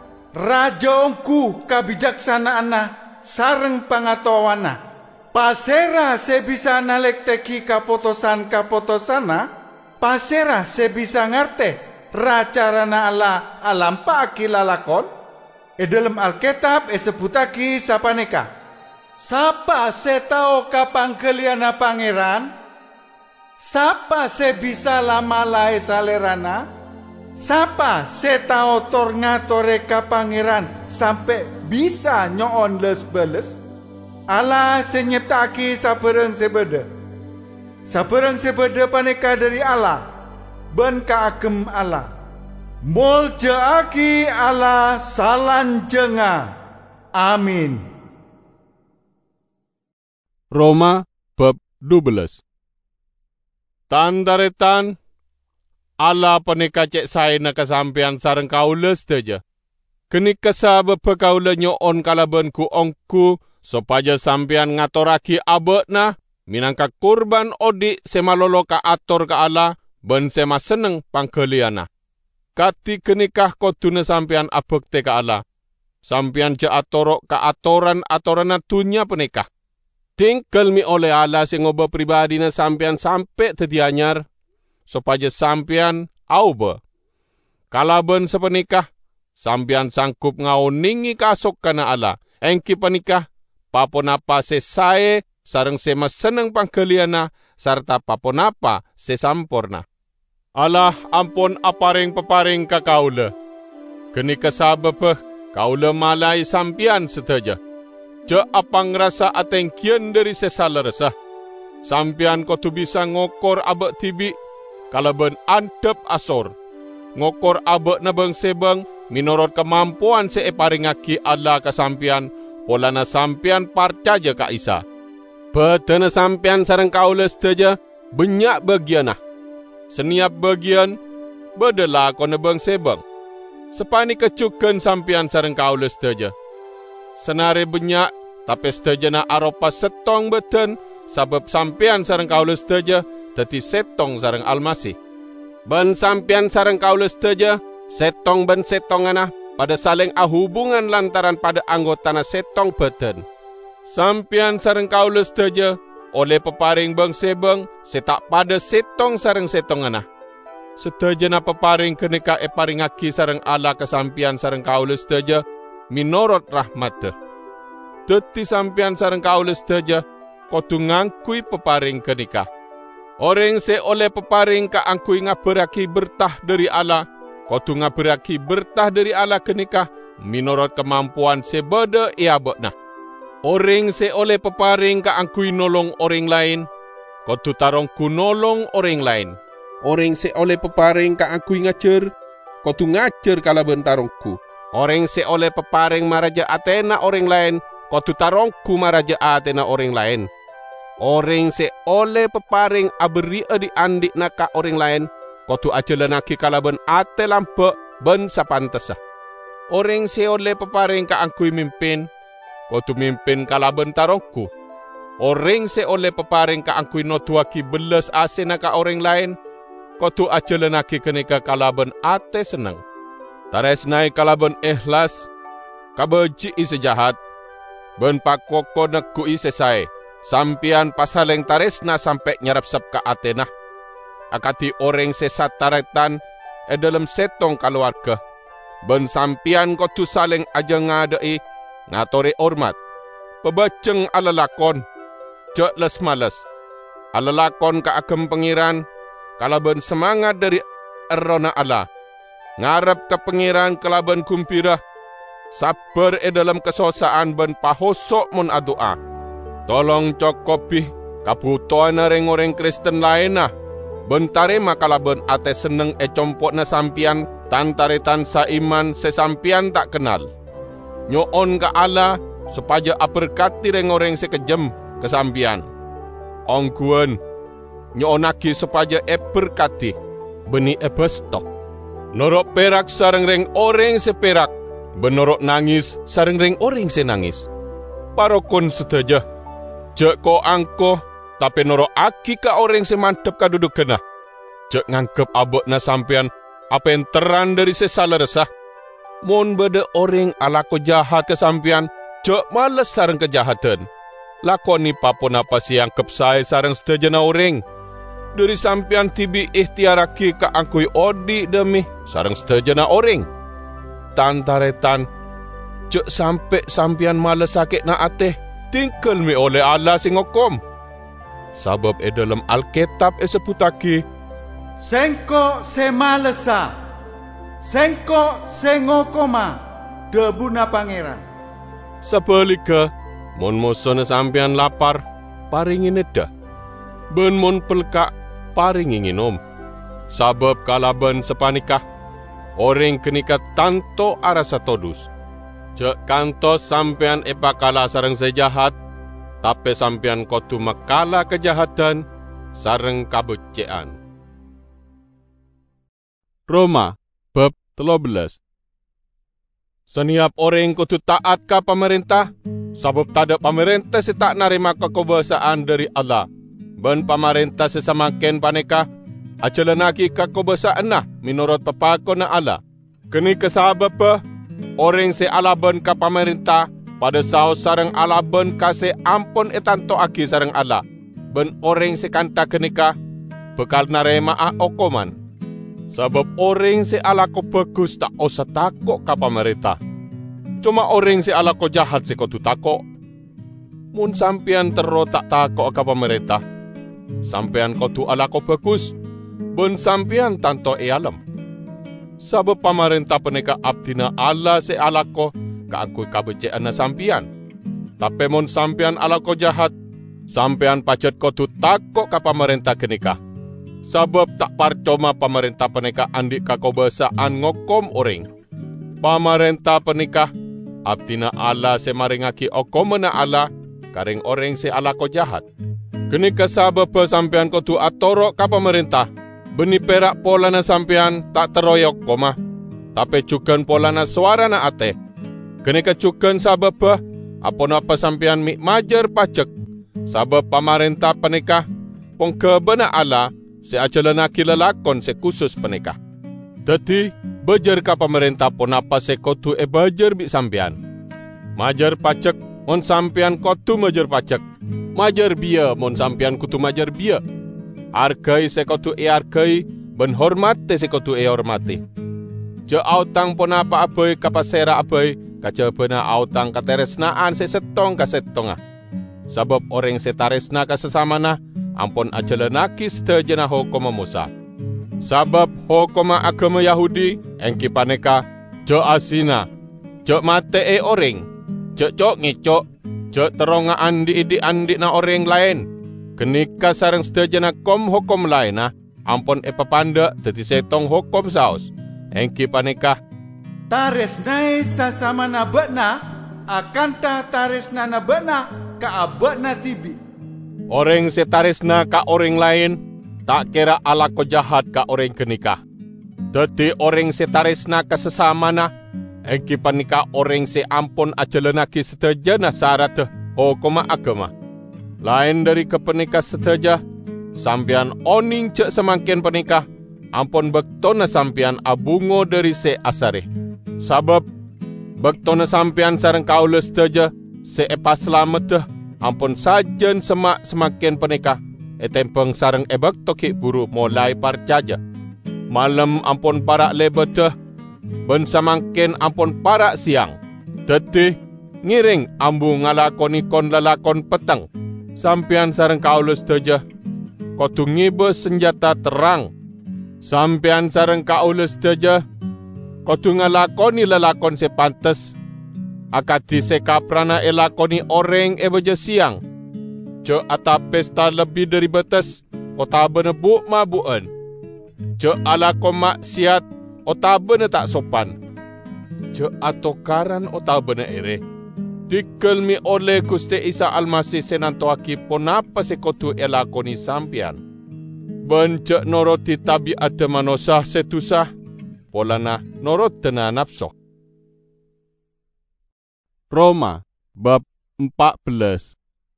raja ongku kabijaksanaana sareng pangatawana. Pasera sebisa nalek teki kapotosan-kapotosana, pasera sebisa ngarte racarana Allah alam paki lalakon. E dalam Alkitab e sebutaki sapaneka. Sapa setao kapanggeliana pangeran? Sapa sebisa lama lae salerana? Sapa setao tor ngatore kapangeran sampai bisa nyoon les beles? Allah senyetaki sapereng sebeda. Sapereng sebeda paneka dari Allah, ben kaagem Allah. Muljaaki Allah salanjenga. Amin. Roma bab dua belas. Tandaretan Allah paneka cek saena kesampean sareng kaula sedaja. Kenika sabab kaula nyoon kalaban ku ongku supaya sampean ngatoraki abekna minangka kurban odik semalolo ka ator ka Allah ben sema seneng panggeliana. Kati kenikah koduna sampean abekte ka Allah. Sampean je atorok ka atoran-atoran dunia penikah. Tingkel mi oleh Allah sing ngoba pribadina sampean sampai tadi anyar supaya sampean auba. Kalaben sepenikah sampean sangkup ngauningi kasok kana Allah. Engki penikah paponapa sesae sareng sema seneng panggeliana sarta paponapa sesampurna. Allah ampun aparing peparing ka kaula. Kenika sabab kaula malai sampian seteja. Je apang rasa atengkian dari sesala resah. Sampian ko tu bisa ngokor abek tibi kalaben antep asor. Ngokor abek na bang sebang minorot kemampuan seeparingaki Allah ka sampian polana sampian parcaja ka Isa. Betana sampian sareng kaula seteja banyak bagianah. Seniap bagian bedela kona bang sebang. Sepani kecuken sampian sareng kaula seteja. Senare banyak tapi seteja na aropa setong beten sabab sampian sareng kaula seteja teti setong sareng Almasih. Ban sampian sareng kaula seteja setong ban setongana pada saling ahubungan lantaran pada anggotana setong beten. Sampian sareng kaula seteja oleh peparing bang sebang setak pada setong sareng setongana. Seteja na peparing kenika eparingaki sareng Allah kesampian sareng kaula seteja minorot rahmat. Teti sampian sareng kaula seteja kotu ngangkui peparing kenika. Orang se oleh peparing ka angkui ngaberaki bertah dari Allah, kotu ngaberaki bertah dari Allah kenika minorot kemampuan sebeda iabokna. Orang se oleh peparing ka angkui nolong orang lain, kotu tarongku nolong orang lain. Orang se oleh peparing ka angkui ngacer, kotu ngacer kala bentarongku. Orang se oleh peparing maraja Athena orang lain, kotu tarongku maraja atena orang lain. Orang se oleh peparing aberi di andik naka orang lain, kotu ajelenaki kalaban ate lampe ben sapantesah. Orang se oleh peparing ka angkui mimpin, kotu mimpin kalaban tarongku. Orang se oleh peparing ka angkui notuaki belas ase naka orang lain, kotu ajelenaki kenika kalaban ate senang. Taresnai kalaban ikhlas, kabeji ise jahat, ben pakoko neku ise sae. Sampian pasaleng taresna sampai nyarap-sap ka atena. Akati orang sesat taretan e dalam setong keluarga. Ben sampian kotu saleng aja ngadai ngatori hormat. Pebaceng alalakon, cek les males. Alalakon ka agem pengiran, kalaban semangat dari erona Allah. Ngarep ke pengiran kalaban kumpira, sabar e dalam kesosaan ben pahosok mun adoa. Tolong cokopi kabutuhan reng orang Kristen lainah. Bentare makalaban ate seneng e compok na sampian tantaretan sa iman sesampian tak kenal. Nyoon ka Allah supaya aperkati reng orang sekejem kesampian. Ongkuan nyoonaki supaya e berkati beni e bestok. Norok perak sareng reng orang seperak, benorok nangis sareng reng orang senangis. Parokon sedaja. Jek ko angko, tapi noro aki ka orang semantep ka duduk kena. Jek ngangkep abot na sampean, apa yang teran dari sesala resah. Mon beda orang alako jahat ke sampean, jek males sareng kejahatan. Lakoni papon apa si angkep saya sareng sedajana orang. Dari sampean tibi ikhtiaraki ka angkui odi demi sareng sedajana orang. Tantaretan, jek sampe sampean males sakit na ateh. Tingkel mi oleh Allah sing ngokom. Sabab e dalam Alkitab e seputaki, Sengko se malesa, sengko se ngokoma, debuna pangeran. Sebalika, mon mosone sampean lapar, paringi nedah. Ben mon pelka, paringi nginom. Sabab kalaban sepanikah, orang kenika tanto arasa todus. Cek kantos sampean epa kala sareng sejahat, tapi sampean kotu makala kejahatan sareng kabecean. Roma bab tiga belas. Seniap orang kutu taat ka pemerintah, sabab tada pemerintah si tak narima kekobasaan dari Allah. Ben pemerintah sesamaken paneka, ajalanaki kekobasaan nah menurut pepakon na Allah. Kini kesabab pa, orang se alaban ka pemerintah, pada saus sareng alaban ka se ampon etanto aki sareng Allah. Ben orang se kanta kenika, bekal narema a okoman. Sabab orang se alako bagus tak usah takok ka pemerintah. Cuma orang se alako jahat se kotu takok. Mun sampean tero tak takok ka pemerintah, sampean kotu alako bagus, ben sampean tanto e alam. Sabab pemerintah peneka abdina Allah se alako ka angkui kabecean na sampean. Tapi mun sampean alako jahat, sampean pacet kotu takok ka pemerintah kenika. Sabab tak parcoma pemerintah peneka andik kakobasaan ngokom orang. Pemerintah penikah abdina Allah se maringaki okomena Allah karing orang se alako jahat. Kenika sabab sampean kotu atorok ka pemerintah, beni perak pola na sampean tak teroyok koma, tapi cukan pola na suara na ate. Kenika cukan sabab apon apa sampean mik majer pacek, sabab pemerintah penikah pongkebena Allah se ajalanaki lelakon se khusus penikah. Dadi bajar ka pemerintah pon apa se kotu e bajar bi sampean. Majar pacek mon sampean kotu majar pacek. Majar biya mon sampean kutu majar biya. Argai se kotu e argai, ben hormati se kotu e hormati. Je autang pon apa abai kapasera abai, kaca bena autang kateresnaan se setong ka setongah. Sabab orang se taresna ka sesamana, ampun ajalanaki sedajana hukuma Musa. Sabab hukuma agama Yahudi, engki paneka, jo asina, jo mate e orang, jo cok ngecok, jo teronga andi-andi andi na orang lain. Kenika sareng sedajana kom hukum lainah, ampun e papanda dadi setong hukum saos. Engki paneka, Taresnai sasama na bekna, akan tah taresnana bena ka abekna tibi. Orang setaresna ka orang lain, tak kira ala ko jahat ka orang kenikah. Dadi orang setaresna ka sesamana, engki panika orang se ampun ajalenaki seteja na syarat hukuma agama. Lain dari kepenikah seteja, sampian oning cek semakin penikah, ampun bektona sampian abungo dari se asare. Sabab bektona sampian sareng kaula seteja, se epa selamat ampun sajen semak semakin penikah, etempeng sareng ebek toki buru mulai parcaja. Malam ampun parak lebeteh, ben semakin ampun parak siang. Tetih ngiring ambu ngalakoni kon lalakon petang. Sampian sareng kaula seteja, kotu ngibe senjata terang. Sampian sareng kaula seteja, kotu ngalakoni lalakon sepantes. Akati sekaprana elakoni orang ebeja siang. Cek ata pesta lebih dari batas, ota benebu mabuan. Cek alakon maksiat, ota bene tak sopan. Cek atokaran ota bene ere. Dikelmi oleh Gusti Isa Almasih senantoaki ponapa sekotu elakoni sampian. Ben cek noroti tabiat manosah setusah, polana norot tena nafsok. Roma bab empat belas.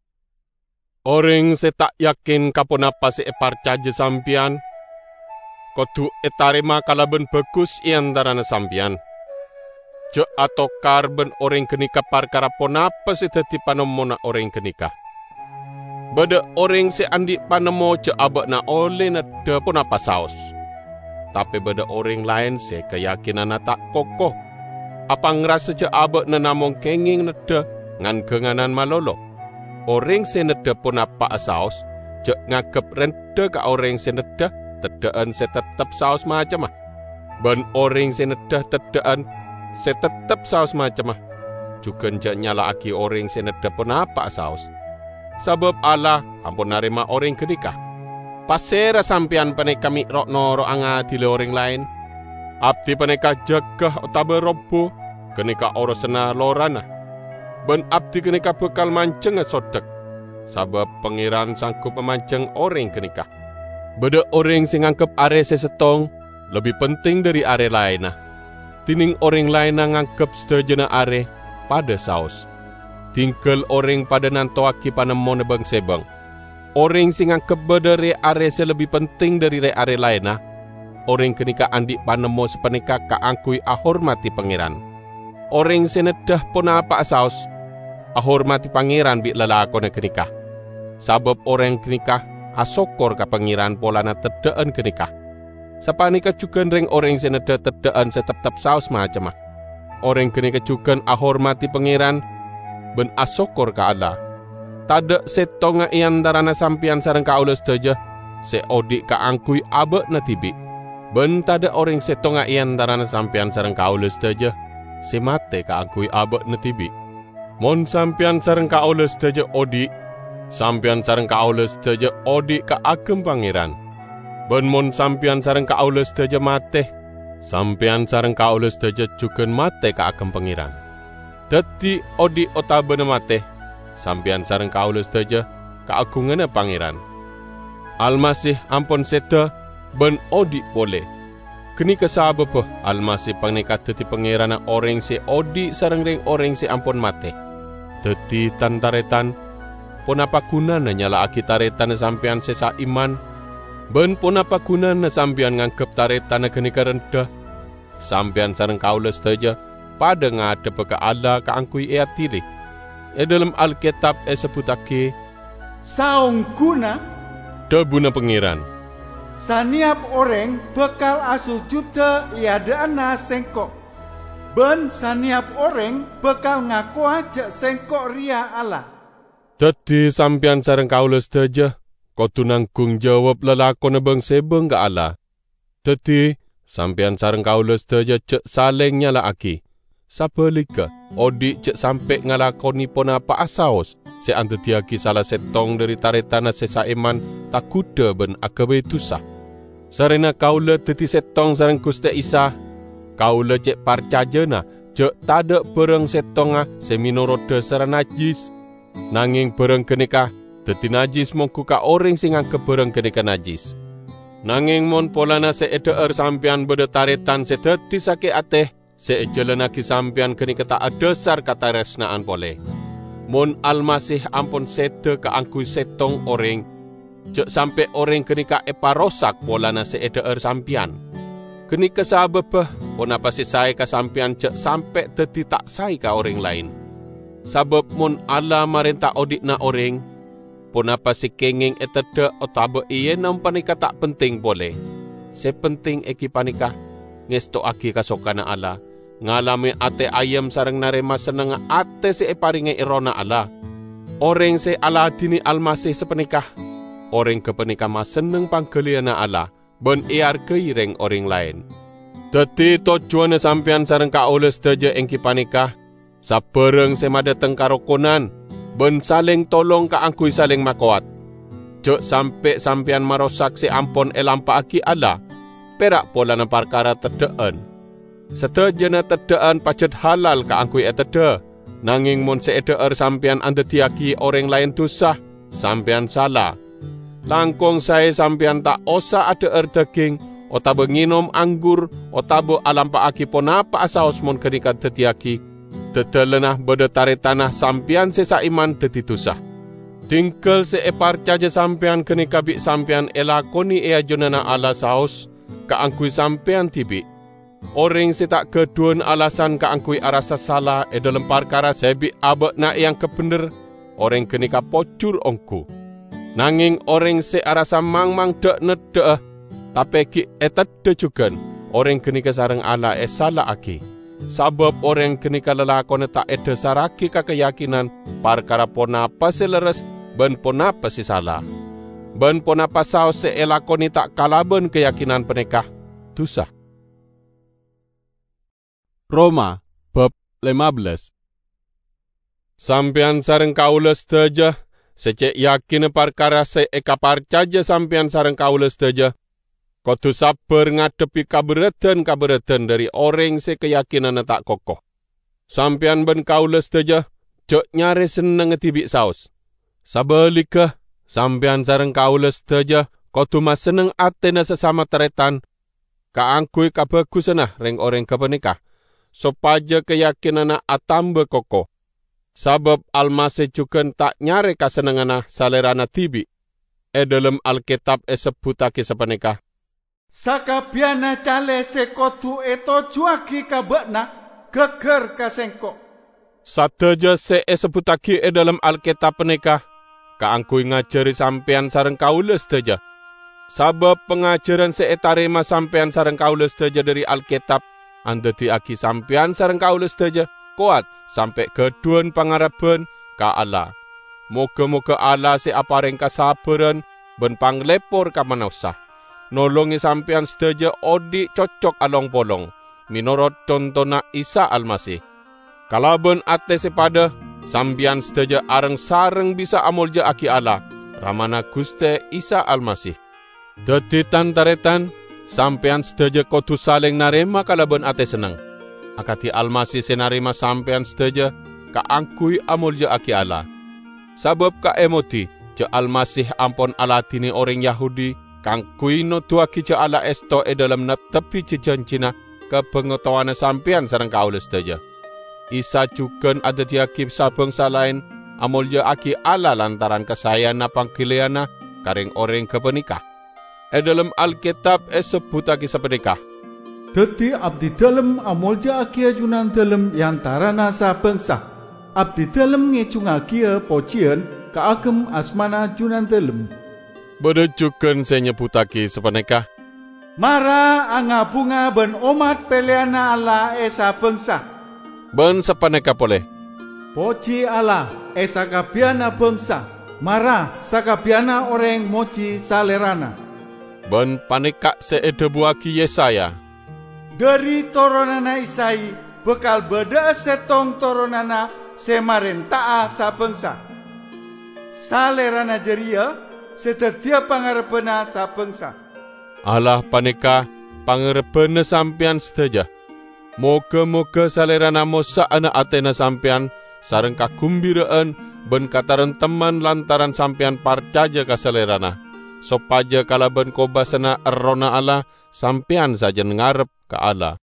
Orang setak yakin kaponapa se eparcaje sampian, kodu etarema kalaben bagus iantarana sampian. Cek atau karben orang kenikah parkara ponapa se dadi panemona orang kenikah. Bada orang se andi panemo cek abekna oleh nada ponapa saos. Tapi bada orang lain se keyakinan tak kokoh. Apa ngerasa je abek nenamong kenging neda ngan kenganan malolo. Orang se neda pun apa saus, je ngagep renda ka orang se neda, tedaan se tetap saus macam ah. Ben orang se neda tedaan se tetap saus macam ah. Juga je nyala aki orang se neda pun apa saus. Sebab Allah ampun narima orang kenikah. Pasera sampian panek kami rokno ro anga dile orang lain. Abdi peneka jagah otabe robo, kenika orosena lorana. Ben abdi kenika bekal manceng sodek, sabab pengiran sanggup memanceng orang kenika. Beda orang sing anggap are sesetong lebih penting dari are lainah. Tining orang lainah nganggap sedejana are pada saus. Tingkel orang pada nantoaki panemon bang sebang. Orang sing anggap beda re are lebih penting dari re are lainah. Orang kenika andik panemo sepenika ka angkui ahormati pangeran. Orang senedah pun apa saus, ahormati pangeran bi lalakone kenikah. Sabab orang kenikah asokor ka pangeran polana tedaan kenikah. Sapanika juga reng orang senedah tedaan setep-tep saus macam ah. Orang kenikah juga ahormati pangeran ben asokor ka Allah. Tada setonga iantarana sampian sareng ka ules teja, se odik ka angkui abek na tibi. Ben tada orang setonga iantarana sampian sareng kaules teja, se mate ka angkui abek netibi. Mon sampian sareng kaules teja odi, sampian sareng kaules teja odi ka agem pangeran. Ben mon sampian sareng kaules teja mate, sampian sareng kaules teja juga mate ka agem pangeran. Dadi odi otabene mate, sampian sareng kaules teja ka agungane pangeran. Almasih ampun seda ben odi boleh. Kini kesabab Almasih pangnekat dadi pangerana orang se odi sareng ring orang se ampun mate. Dadi tantaretan pun apa gunana nyala aki taretan sampean sesa iman. Ben pun apa gunana sampean nganggep taretan kenika rendah. Sampean sareng kaules teja pada ngadep ke Allah ka angkui ea tilih. E dalam Alkitab e sebutake saung guna debuna pangeran. Saniap orang bekal asuh juta iadaana sengkok. Ben saniap orang bekal ngaku aja sengkok ria Allah. Dadi sampean sareng kaules teja kudu nanggung jawab lelakon bang sebeng ka Allah. Dadi sampean sareng kaules teja cek saling nyala aki. Sabalika odi cek sampe ngalakoni pon apa asaos se antetiaki salah setong dari taretana sesaiman takuda ben akabe tusah. Sarena kaula teti setong sareng Gusti Isa, kaula cek parcajena Cek tada bereng setonga seminoro dasar najis, nanging bereng kenika dadi najis mongku ka orang sing anggap bereng kenika najis. Nanging mon polana seeder sampean beda taretan sedeti sake ateh, sejelenaki sampean kenika tak adasar kataresnaan pole. Mon almasih ampun sede keangkui setong orang, cek sampai orang kenika eparosak polana seeder sampean. Kenika sabebeh, pon apa si saya ka sampean cek sampai deti tak sai ka orang lain. Sabab mon Allah marenta odik na orang, pon apa si kenging etede otabe iye nam panika tak penting boleh. Sepenting eki panika ngesto aki kasokana Allah. Ngalami ate ayam sareng narema seneng ate si eparinge irona Allah. Orang se Allah dini almasih sepenikah. Orang kepenikah mas seneng panggeliana Allah. Ben iar keireng orang lain. Dadi tujuane sampean sareng kaules deje engki panikah. Sabereng sema dateng karokonan. Ben saling tolong kaangkui saling makoat. Jok sampe sampean marosak si ampon elampa aki Allah. Perak pola na perkara tedeen. Setejana tedeen pacet halal kaangkui etede. Nanging mon seeder sampean andetiaki orang lain tusah. Sampean salah. Langkong saya sampean tak osa ada er daging. Otabe nginom anggur. Otabe alampa aki ponapa asaos mon kenika tetiaki. Tetelenah beda tarik tanah sampean sesa iman tetitusa. Tingkel seepar caja sampean kenika bik sampean elakoni ea jonana ala saos, kaangkui sampean tibi. Orang setak keduan alasan kaangkui arasa salah e dalam perkara sebi abek na yang kebener, orang kenika pocur ongku. Nanging orang se arasa mang-mang dek nedek, tapi ki etat dejugan, orang kenika sareng ala e salah aki. Sabab orang kenika lelakon tak ada saraki ka keyakinan perkara ponapa si leres ben ponapa si salah. Ben ponapa saos se elakoni tak kalaben keyakinan penekah dosa. Roma bab lima belas. Sampean sareng kaules teja secek yakin perkara se eka parcaja sampean sareng kaules teja. Kudu sabar ngadepi kaberatan-kaberatan dari orang se keyakinan tak kokoh. Sampean ben kaules teja, jok nyare seneng tibik saus. Sabalikah, sampean sareng kaules teja, kudu mas seneng atena sesama teretan. Kaangkui kabagusanah reng orang kepenikah, sopaja keyakinan atambe kokoh. Sabab almasih juga tak nyare kasenenganah salerana tibik. E dalam Alkitab e sebutake sepenikah. Sakabiana cale sekotu eto juaki kabakna geger kasengko. Sateja se sebutaki e dalam Alkitab penikah, kaangkui ngajari sampean sareng kaules teja. Sabab pengajaran se etarema sampean sareng kaules teja dari Alkitab, andeti aki sampean sareng kaules teja, kuat sampai keduan pangaraban ka Allah. Moga-moga Allah se apareng kasabaran ben panglepor ka manusah. Nolongi sampean sedaja odi cocok along polong, minorot contohna Isa Almasih. Kalaben ate sepada, sampean sedaja areng sareng bisa amolja aki Allah, ramana Guste Isa Almasih. Dadi tantaretan, sampean sedaja kudu saling narema kalaben ate seneng. Akati Almasih senarima sampean sedaja, kaangkui amolja aki Allah. Sabab ka emoti, je Almasih ampon alatini orang Yahudi, kang kuino tuaki ca ala esto e dalam netepi cicancina ke pengetahuan sampean sareng kaules teja. Isa juga ada diakib sabangsa lain amolja aki ala lantaran kesayana pangkiliana karing orang kepenikah. E dalam Alkitab e sebutaki sepenikah. Dadi abdi dalem amolja aki ajunan dalem yantarana sabangsa. Abdi dalem ngecungaki pocian kaagem asmana junan dalem. Bedejukan saya nyebutaki sepenekah. Mara anga bunga ben omat peleana Allah esa bangsa. Ben sepenekah boleh. Poci Allah esa kabiana bangsa. Mara sakabiana orang moci salerana. Ben panikak seedebuaki Yesaya. Dari toronana Isai bekal beda setong toronana semarenta'a sa bangsa. Salerana jeria setetia pangarepena sa bangsa. Allah panika pangarepena sampean sedaja. Moga-moga salerana mosa anak atena sampean sareng kagumbiraan ben kataran teman lantaran sampean parcaja ka salerana. Sopaja kalaban kobasana errona Allah sampean saja ngarep ka Allah.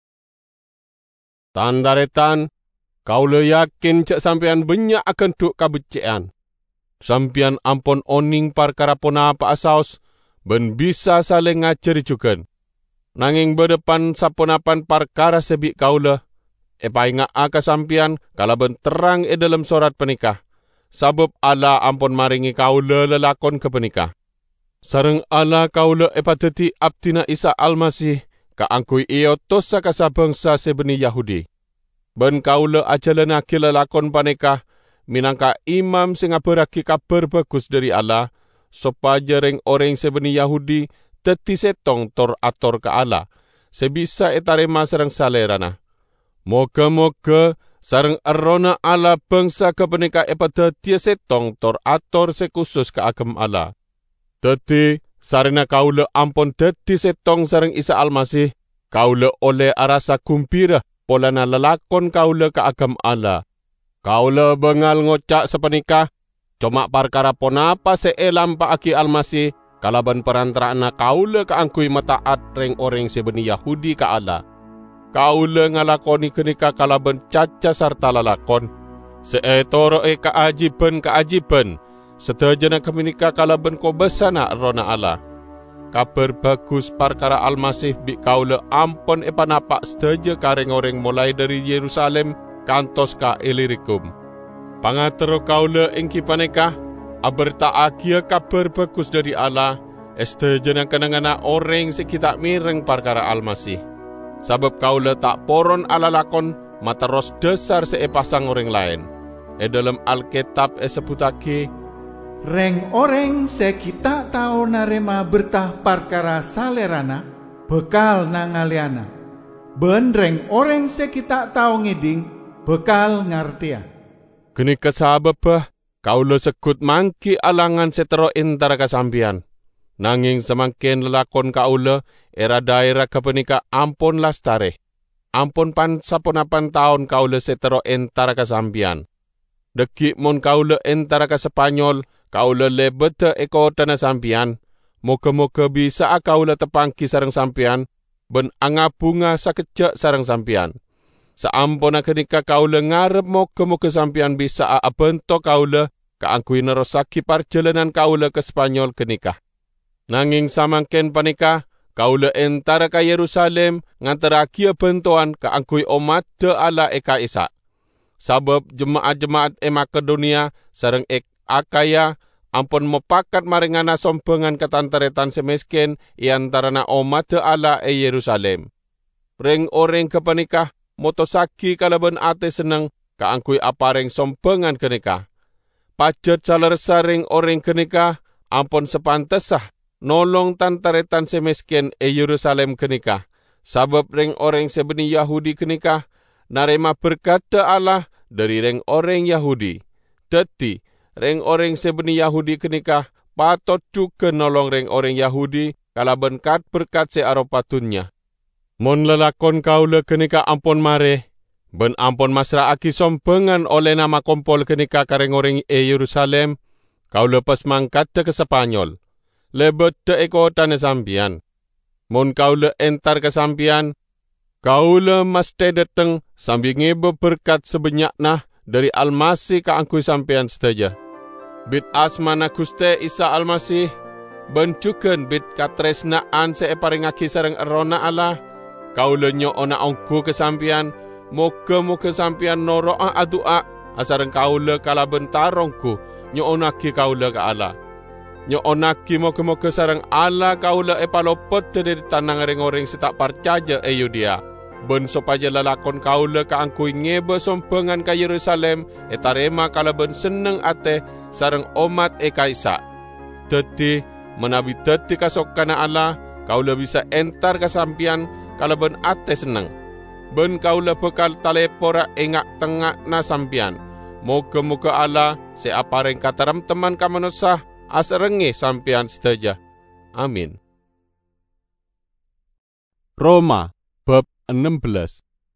Tandaretan kaula yakin cek sampean banyak akan duk kabecean. Sampean ampon oning parkara pona apa asaos ben bisa saling ngajari juga. Nanging berdepan saponapan parkara sebik kaula, epai nga'aka sampian kalaban terang e dalam surat penikah. Sabab Allah ampun maringi kaula lelakon ke penikah. Sareng Allah kaula epateti abdina Isa Almasih, kaangkui iyo tosa kasabangsa sebeni Yahudi. Ben kaula ajalanaki lelakon panikah, minangka imam sing ngabaraki kabar bagus dari Allah, supaya reng orang sebeni Yahudi, teti setong tor ator ke Allah, sebisa etarema sareng salerana. Moga-moga sareng erona Allah bangsa kepenika epada tia setong tor ator sekusus ke agam Allah. Teti sarena kaula ampon teti setong sareng Isa Almasih, kaula oleh arasa kumpira polana lelakon kaula ke agam Allah. Kaula bengal ngocak sepenika, cuma parkara ponapa seelam pa aki Almasih, kalaban perantaraan kaula kaangkui mataat reng orang sebeni Yahudi ka Allah. Kaula ngalakoni kenika kalaban caca sarta lalakon. Seetoro e kaajiban-kaajiban, setajana kemenika kalaban kobasana rona Allah. Kabar bagus parkara Almasih bi kaula ampon e panapak sedaja kareng orang mulai dari Yerusalem kantos ka Ilirikum. Pangatero kaula engki paneka, aberta agia kabar bagus dari Allah, estajana kenangana orang sekitar mireng parkara Almasih. Sabab kaula tak poron ala lakon materos dasar seepasang orang lain. E dalam Alkitab e sebutake, reng orang sekita tau narema bertah parkara salerana, bekal nangaliana. Ben reng orang sekita tau ngiding, bekal ngartia. Kini kesababah, kaula sekut mangki alangan setero intara kasampian. Nanging semakin lelakon kaula, era daerah kepenika ampun lastare. Ampun pan saponapan tahun kaula setero entara kasampian. Dekik mon kaula entara ka Spanyol, kaula lebete eko tanah sampian. Moga-moga bisa kaula tepangki sareng sampian, ben angabunga sakejak sareng sampian. Saampun kenika kaula ngarep moga-moga sampian bisa abento kaula kaangkui nerosaki perjalanan kaula ke Spanyol kenikah. Nanging samangken panika, kaula entara ka Yerusalem ngantara kia bentuan kaangkui omat de ala eka Isa. Sabab jemaat-jemaat e Makedonia sareng ek Akaya ampun mepakat maringana sompengan ketantaretan semiskin iantarana omat de ala e Yerusalem. Reng orang kepanikah motosaki kalaban ate seneng kaangkui apareng sompengan kenikah. Pajet salersa reng orang kenikah ampun sepantesah nolong tantaretan semiskin e Yerusalem kenikah. Sabab reng orang sebeni Yahudi kenikah, narema berkata Allah dari reng orang Yahudi. Deti, reng orang sebeni Yahudi kenikah, patot juga nolong reng orang Yahudi, kalaban kat berkat se aropatunnya. Mon lelakon kaula kenikah ampun mare, ben ampun masra aki sompengan oleh nama kompol kenikah kareng orang e Yerusalem, kaula pas mangkat ke Spanyol. Lebet te eko tanah sampian. Mon kaula entar ke sampian, kaula mesti dateng sambil ngebe berkat sebanyak nah dari Almasih kaangkui sampian sedaja. Bit asmana Guste Isa Almasih, bencuken bit katresnaan seeparingaki sareng erona Allah, kaula nyo ona ongku ke sampian, moga-moga sampian noroa adua, asareng kaula kala bentarongku, nyo onaki kaula ke Allah. Nyo onaki moga-moga sareng Allah kaula epalopot dari tanang ring-ring setak parcaja e Yudia. Ben supaya lalakon kaula kaangkui ngebe sompengan ka Yerusalem etarema kalaben seneng ate sareng omat e kaisa. Teti menabi teti kasokana Allah kaula bisa entar kasampian kalaben ate seneng. Ben kaula bekal talepora engak tengah na sampian. Moga-moga Allah seapareng kataram teman kamanosah asrengi sampian sedaja. Amin. Roma bab enam belas.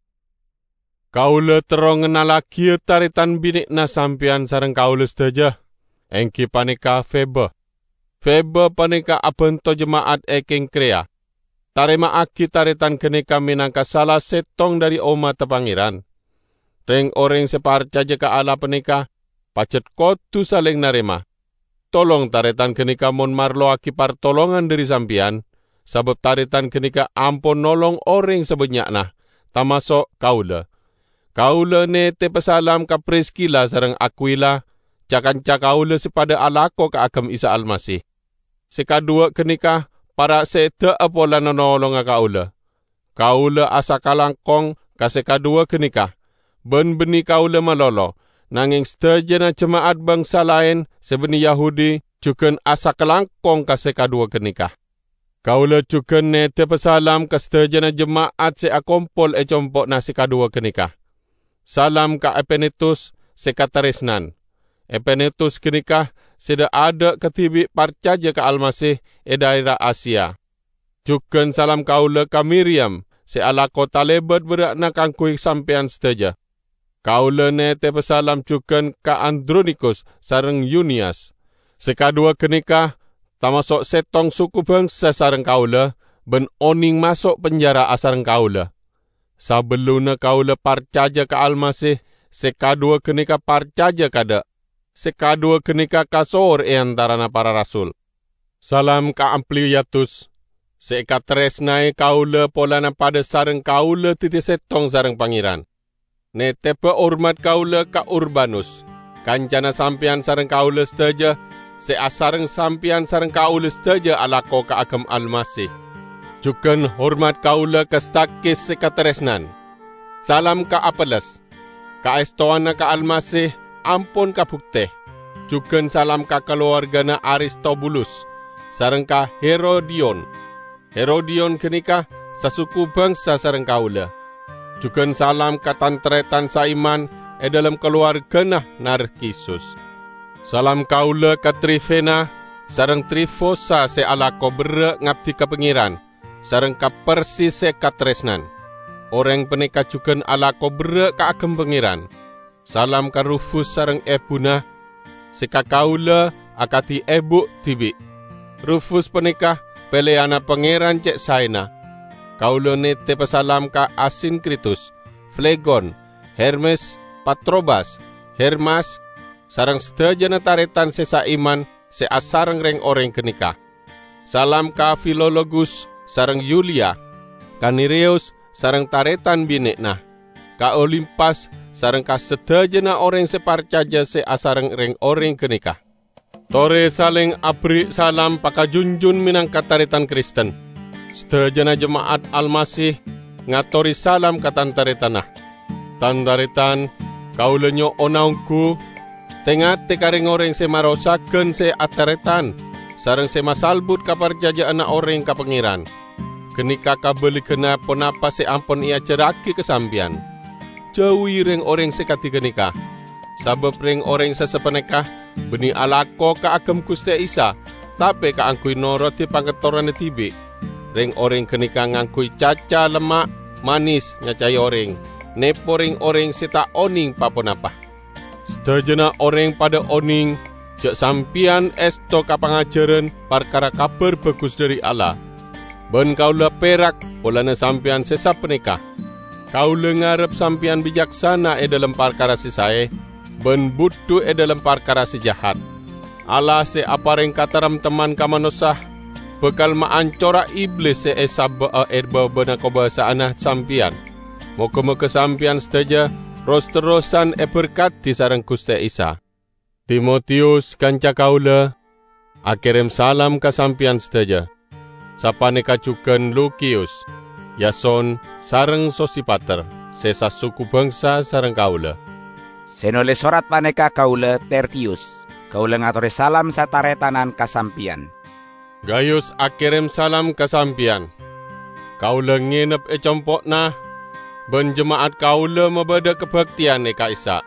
Kaula terong ngenalaki taritan binikna sampian sareng kaula sedaja. Engki panika Febe. Febe panika abento jemaat eking krea. Tarima aki taritan kenika minangka salah setong dari oma tepangiran. Reng orang separcaja ka ala penika, pacet kotu saling narima. Tolong taritan kenika mon marlo aki partolongan dari sampian, sabab taritan kenika ampun nolong orang sebenyakna, tamasok kaula. Kaula ne te pesalam ka Priskila sareng Aquila, cakanca kaula sepada alako ka agam Isa Almasih. Sekadua kenika, para sete apola nolong kaula. Kaula asa kalangkong ka sekadua kenika. Ben beni kaula malolo, nanging setejana jemaat bangsa lain sebeni Yahudi cuken asa kalangkong ka sekadua kenika. Kaula cuken ne te pesalam ka setejana jemaat se akompol e compok na sekadua kenika. Salam ka Epenetus sekataresnan. Epenetus kenika sida ada ketibi parcaja ka Almasih e daerah Asia. Juken salam kaula ka Miriam se ala kota lebet berakna kangkui sampean seteja. Kaula ne te pesalam juken ka Andronikus sareng Yunias. Sekadua kenika tamasok setong suku bangsa sareng kaula ben oning masuk penjara asareng kaula. Sabeluna kaula parcaja ka Almasih, sekadua kenika parcaja kada. Sekadua kenika kasor e antarana para rasul. Salam ka Ampliatus, sekatresnai kaula polana pada sareng kaula titi setong sareng pangeran. Ne tepe hormat kaula ka Urbanus, kancana sampian sareng kaula sedaja, se asareng sampian sareng kaula sedaja alako ka agam Almasih. Juken hormat kaula ka Stakis sekatresnan. Salam ka Apeles, ka estoana ka Almasih, ampun ka bukte. Juken salam ka keluargana Aristobulus, sareng ka Herodion. Herodion kenika sasuku bangsa sareng kaula. Juken salam ka tantretan saiman e dalam keluargana Narkisus. Salam kaula ka Trifena, sareng Trifosa se alako bere ngabdi ka pengiran. Sareng ka Persis se katresnan. Orang penika juken alako bere ka agem pengiran. Salam ka Rufus sareng Ebuna, seka kaula akati ebu tibi. Rufus penika peleana pangeran cek saena. Kaula ne te pesalam ka Asinkritus, Flegon, Hermes, Patrobas, Hermas, sareng sedajana taretan sesa iman se asareng reng orang kenika. Salam ka Filologus sareng Yulia, ka Nereus sareng taretan binekna, ka Olimpas sareng ka sedajana orang separcaja se asareng reng orang kenika. Tore saling abri salam pakajunjun minangka taretan Kristen. Sedajana jemaat Almasih ngatori salam ka tantaretanah. Tantaretan kaulenyo onaungku tengat tekaring orang se marosaken se ataretan sareng se masalbut kaparjaja anak orang ka pengiran. Kenika kabeli kena ponapa se ampun ia ceraki kesampian. Jauhi reng orang sekati kenika. Sabab reng orang sesepenekah beni alako ka agem Gusti Isa, tapi ka angkui norot di pangketoran tibi. Reng orang kenika ngangkui caca lemak manis nyacai orang. Nepo reng orang seta oning paponapa. Sedajana orang pada oning, cek sampian esto kapangajaran perkara kabar bagus dari Allah. Ben kaula perak polana sampian sesa penikah. Kaula ngarep sampian bijaksana e dalam perkara sisae, ben butuh e dalam perkara sejahat. Allah se apareng kataram teman kamanosah, bekal maancora iblis se esaba erba bena kobasa anah sampian. Moga-moga sampian sedaja ros-terosan e berkat di sareng Gusti Isa. Timotius kanca kaula, akirim salam ka sampian sedaja. Sapane kajuken Lukius, Yason sareng Sosipater, sesa suku bangsa sareng kaula. Senole sorat paneka kaula Tertius, kaula ngatore salam sataretanan kasampian. Gayus akirim salam kasampian. Kaula nginep e compokna, ben jemaat kaula mebada kebaktian e Kaisa.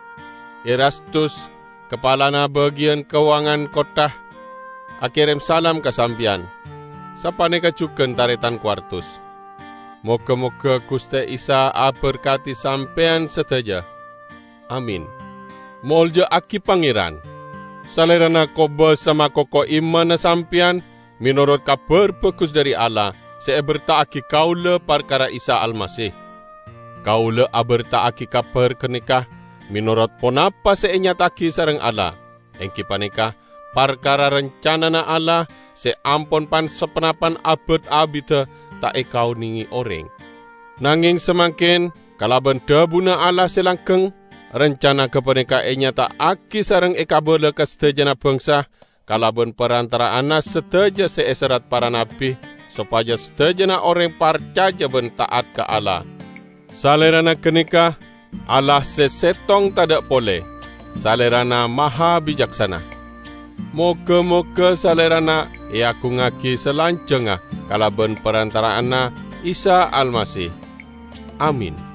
Erastus, kepalana bagian keuangan kota, akirim salam kasampian. Sapane kajuken taretan Quartus. Moga-moga Gusti Isa aberkati sampean sedaja. Amin. Moljo aki pangeran. Salerana koba sama koko iman sampean menurut kabar bagus dari Allah, saya bertaaki kaula perkara Isa Almasih. Kaula abertaaki kabar kenikah menurut ponapa saya nyataki sareng Allah. Engki panikah perkara rencana Allah se ampon pan sepenapan abad abita tak ekau ningi orang. Nanging semakin kalaban debuna Allah selangkeng, rencana kepanika enya tak aki sareng ekabole kesetejana bangsa, kalaban perantara anas seteja seeserat para nabi, supaya setejana orang percaya ben taat ke Allah. Salerana kenika Allah sesetong tadak boleh, salerana maha bijaksana. Moga-moga salerana iaku ngaki selanjengah kalaban perantara ana Isa Almasih. Amin.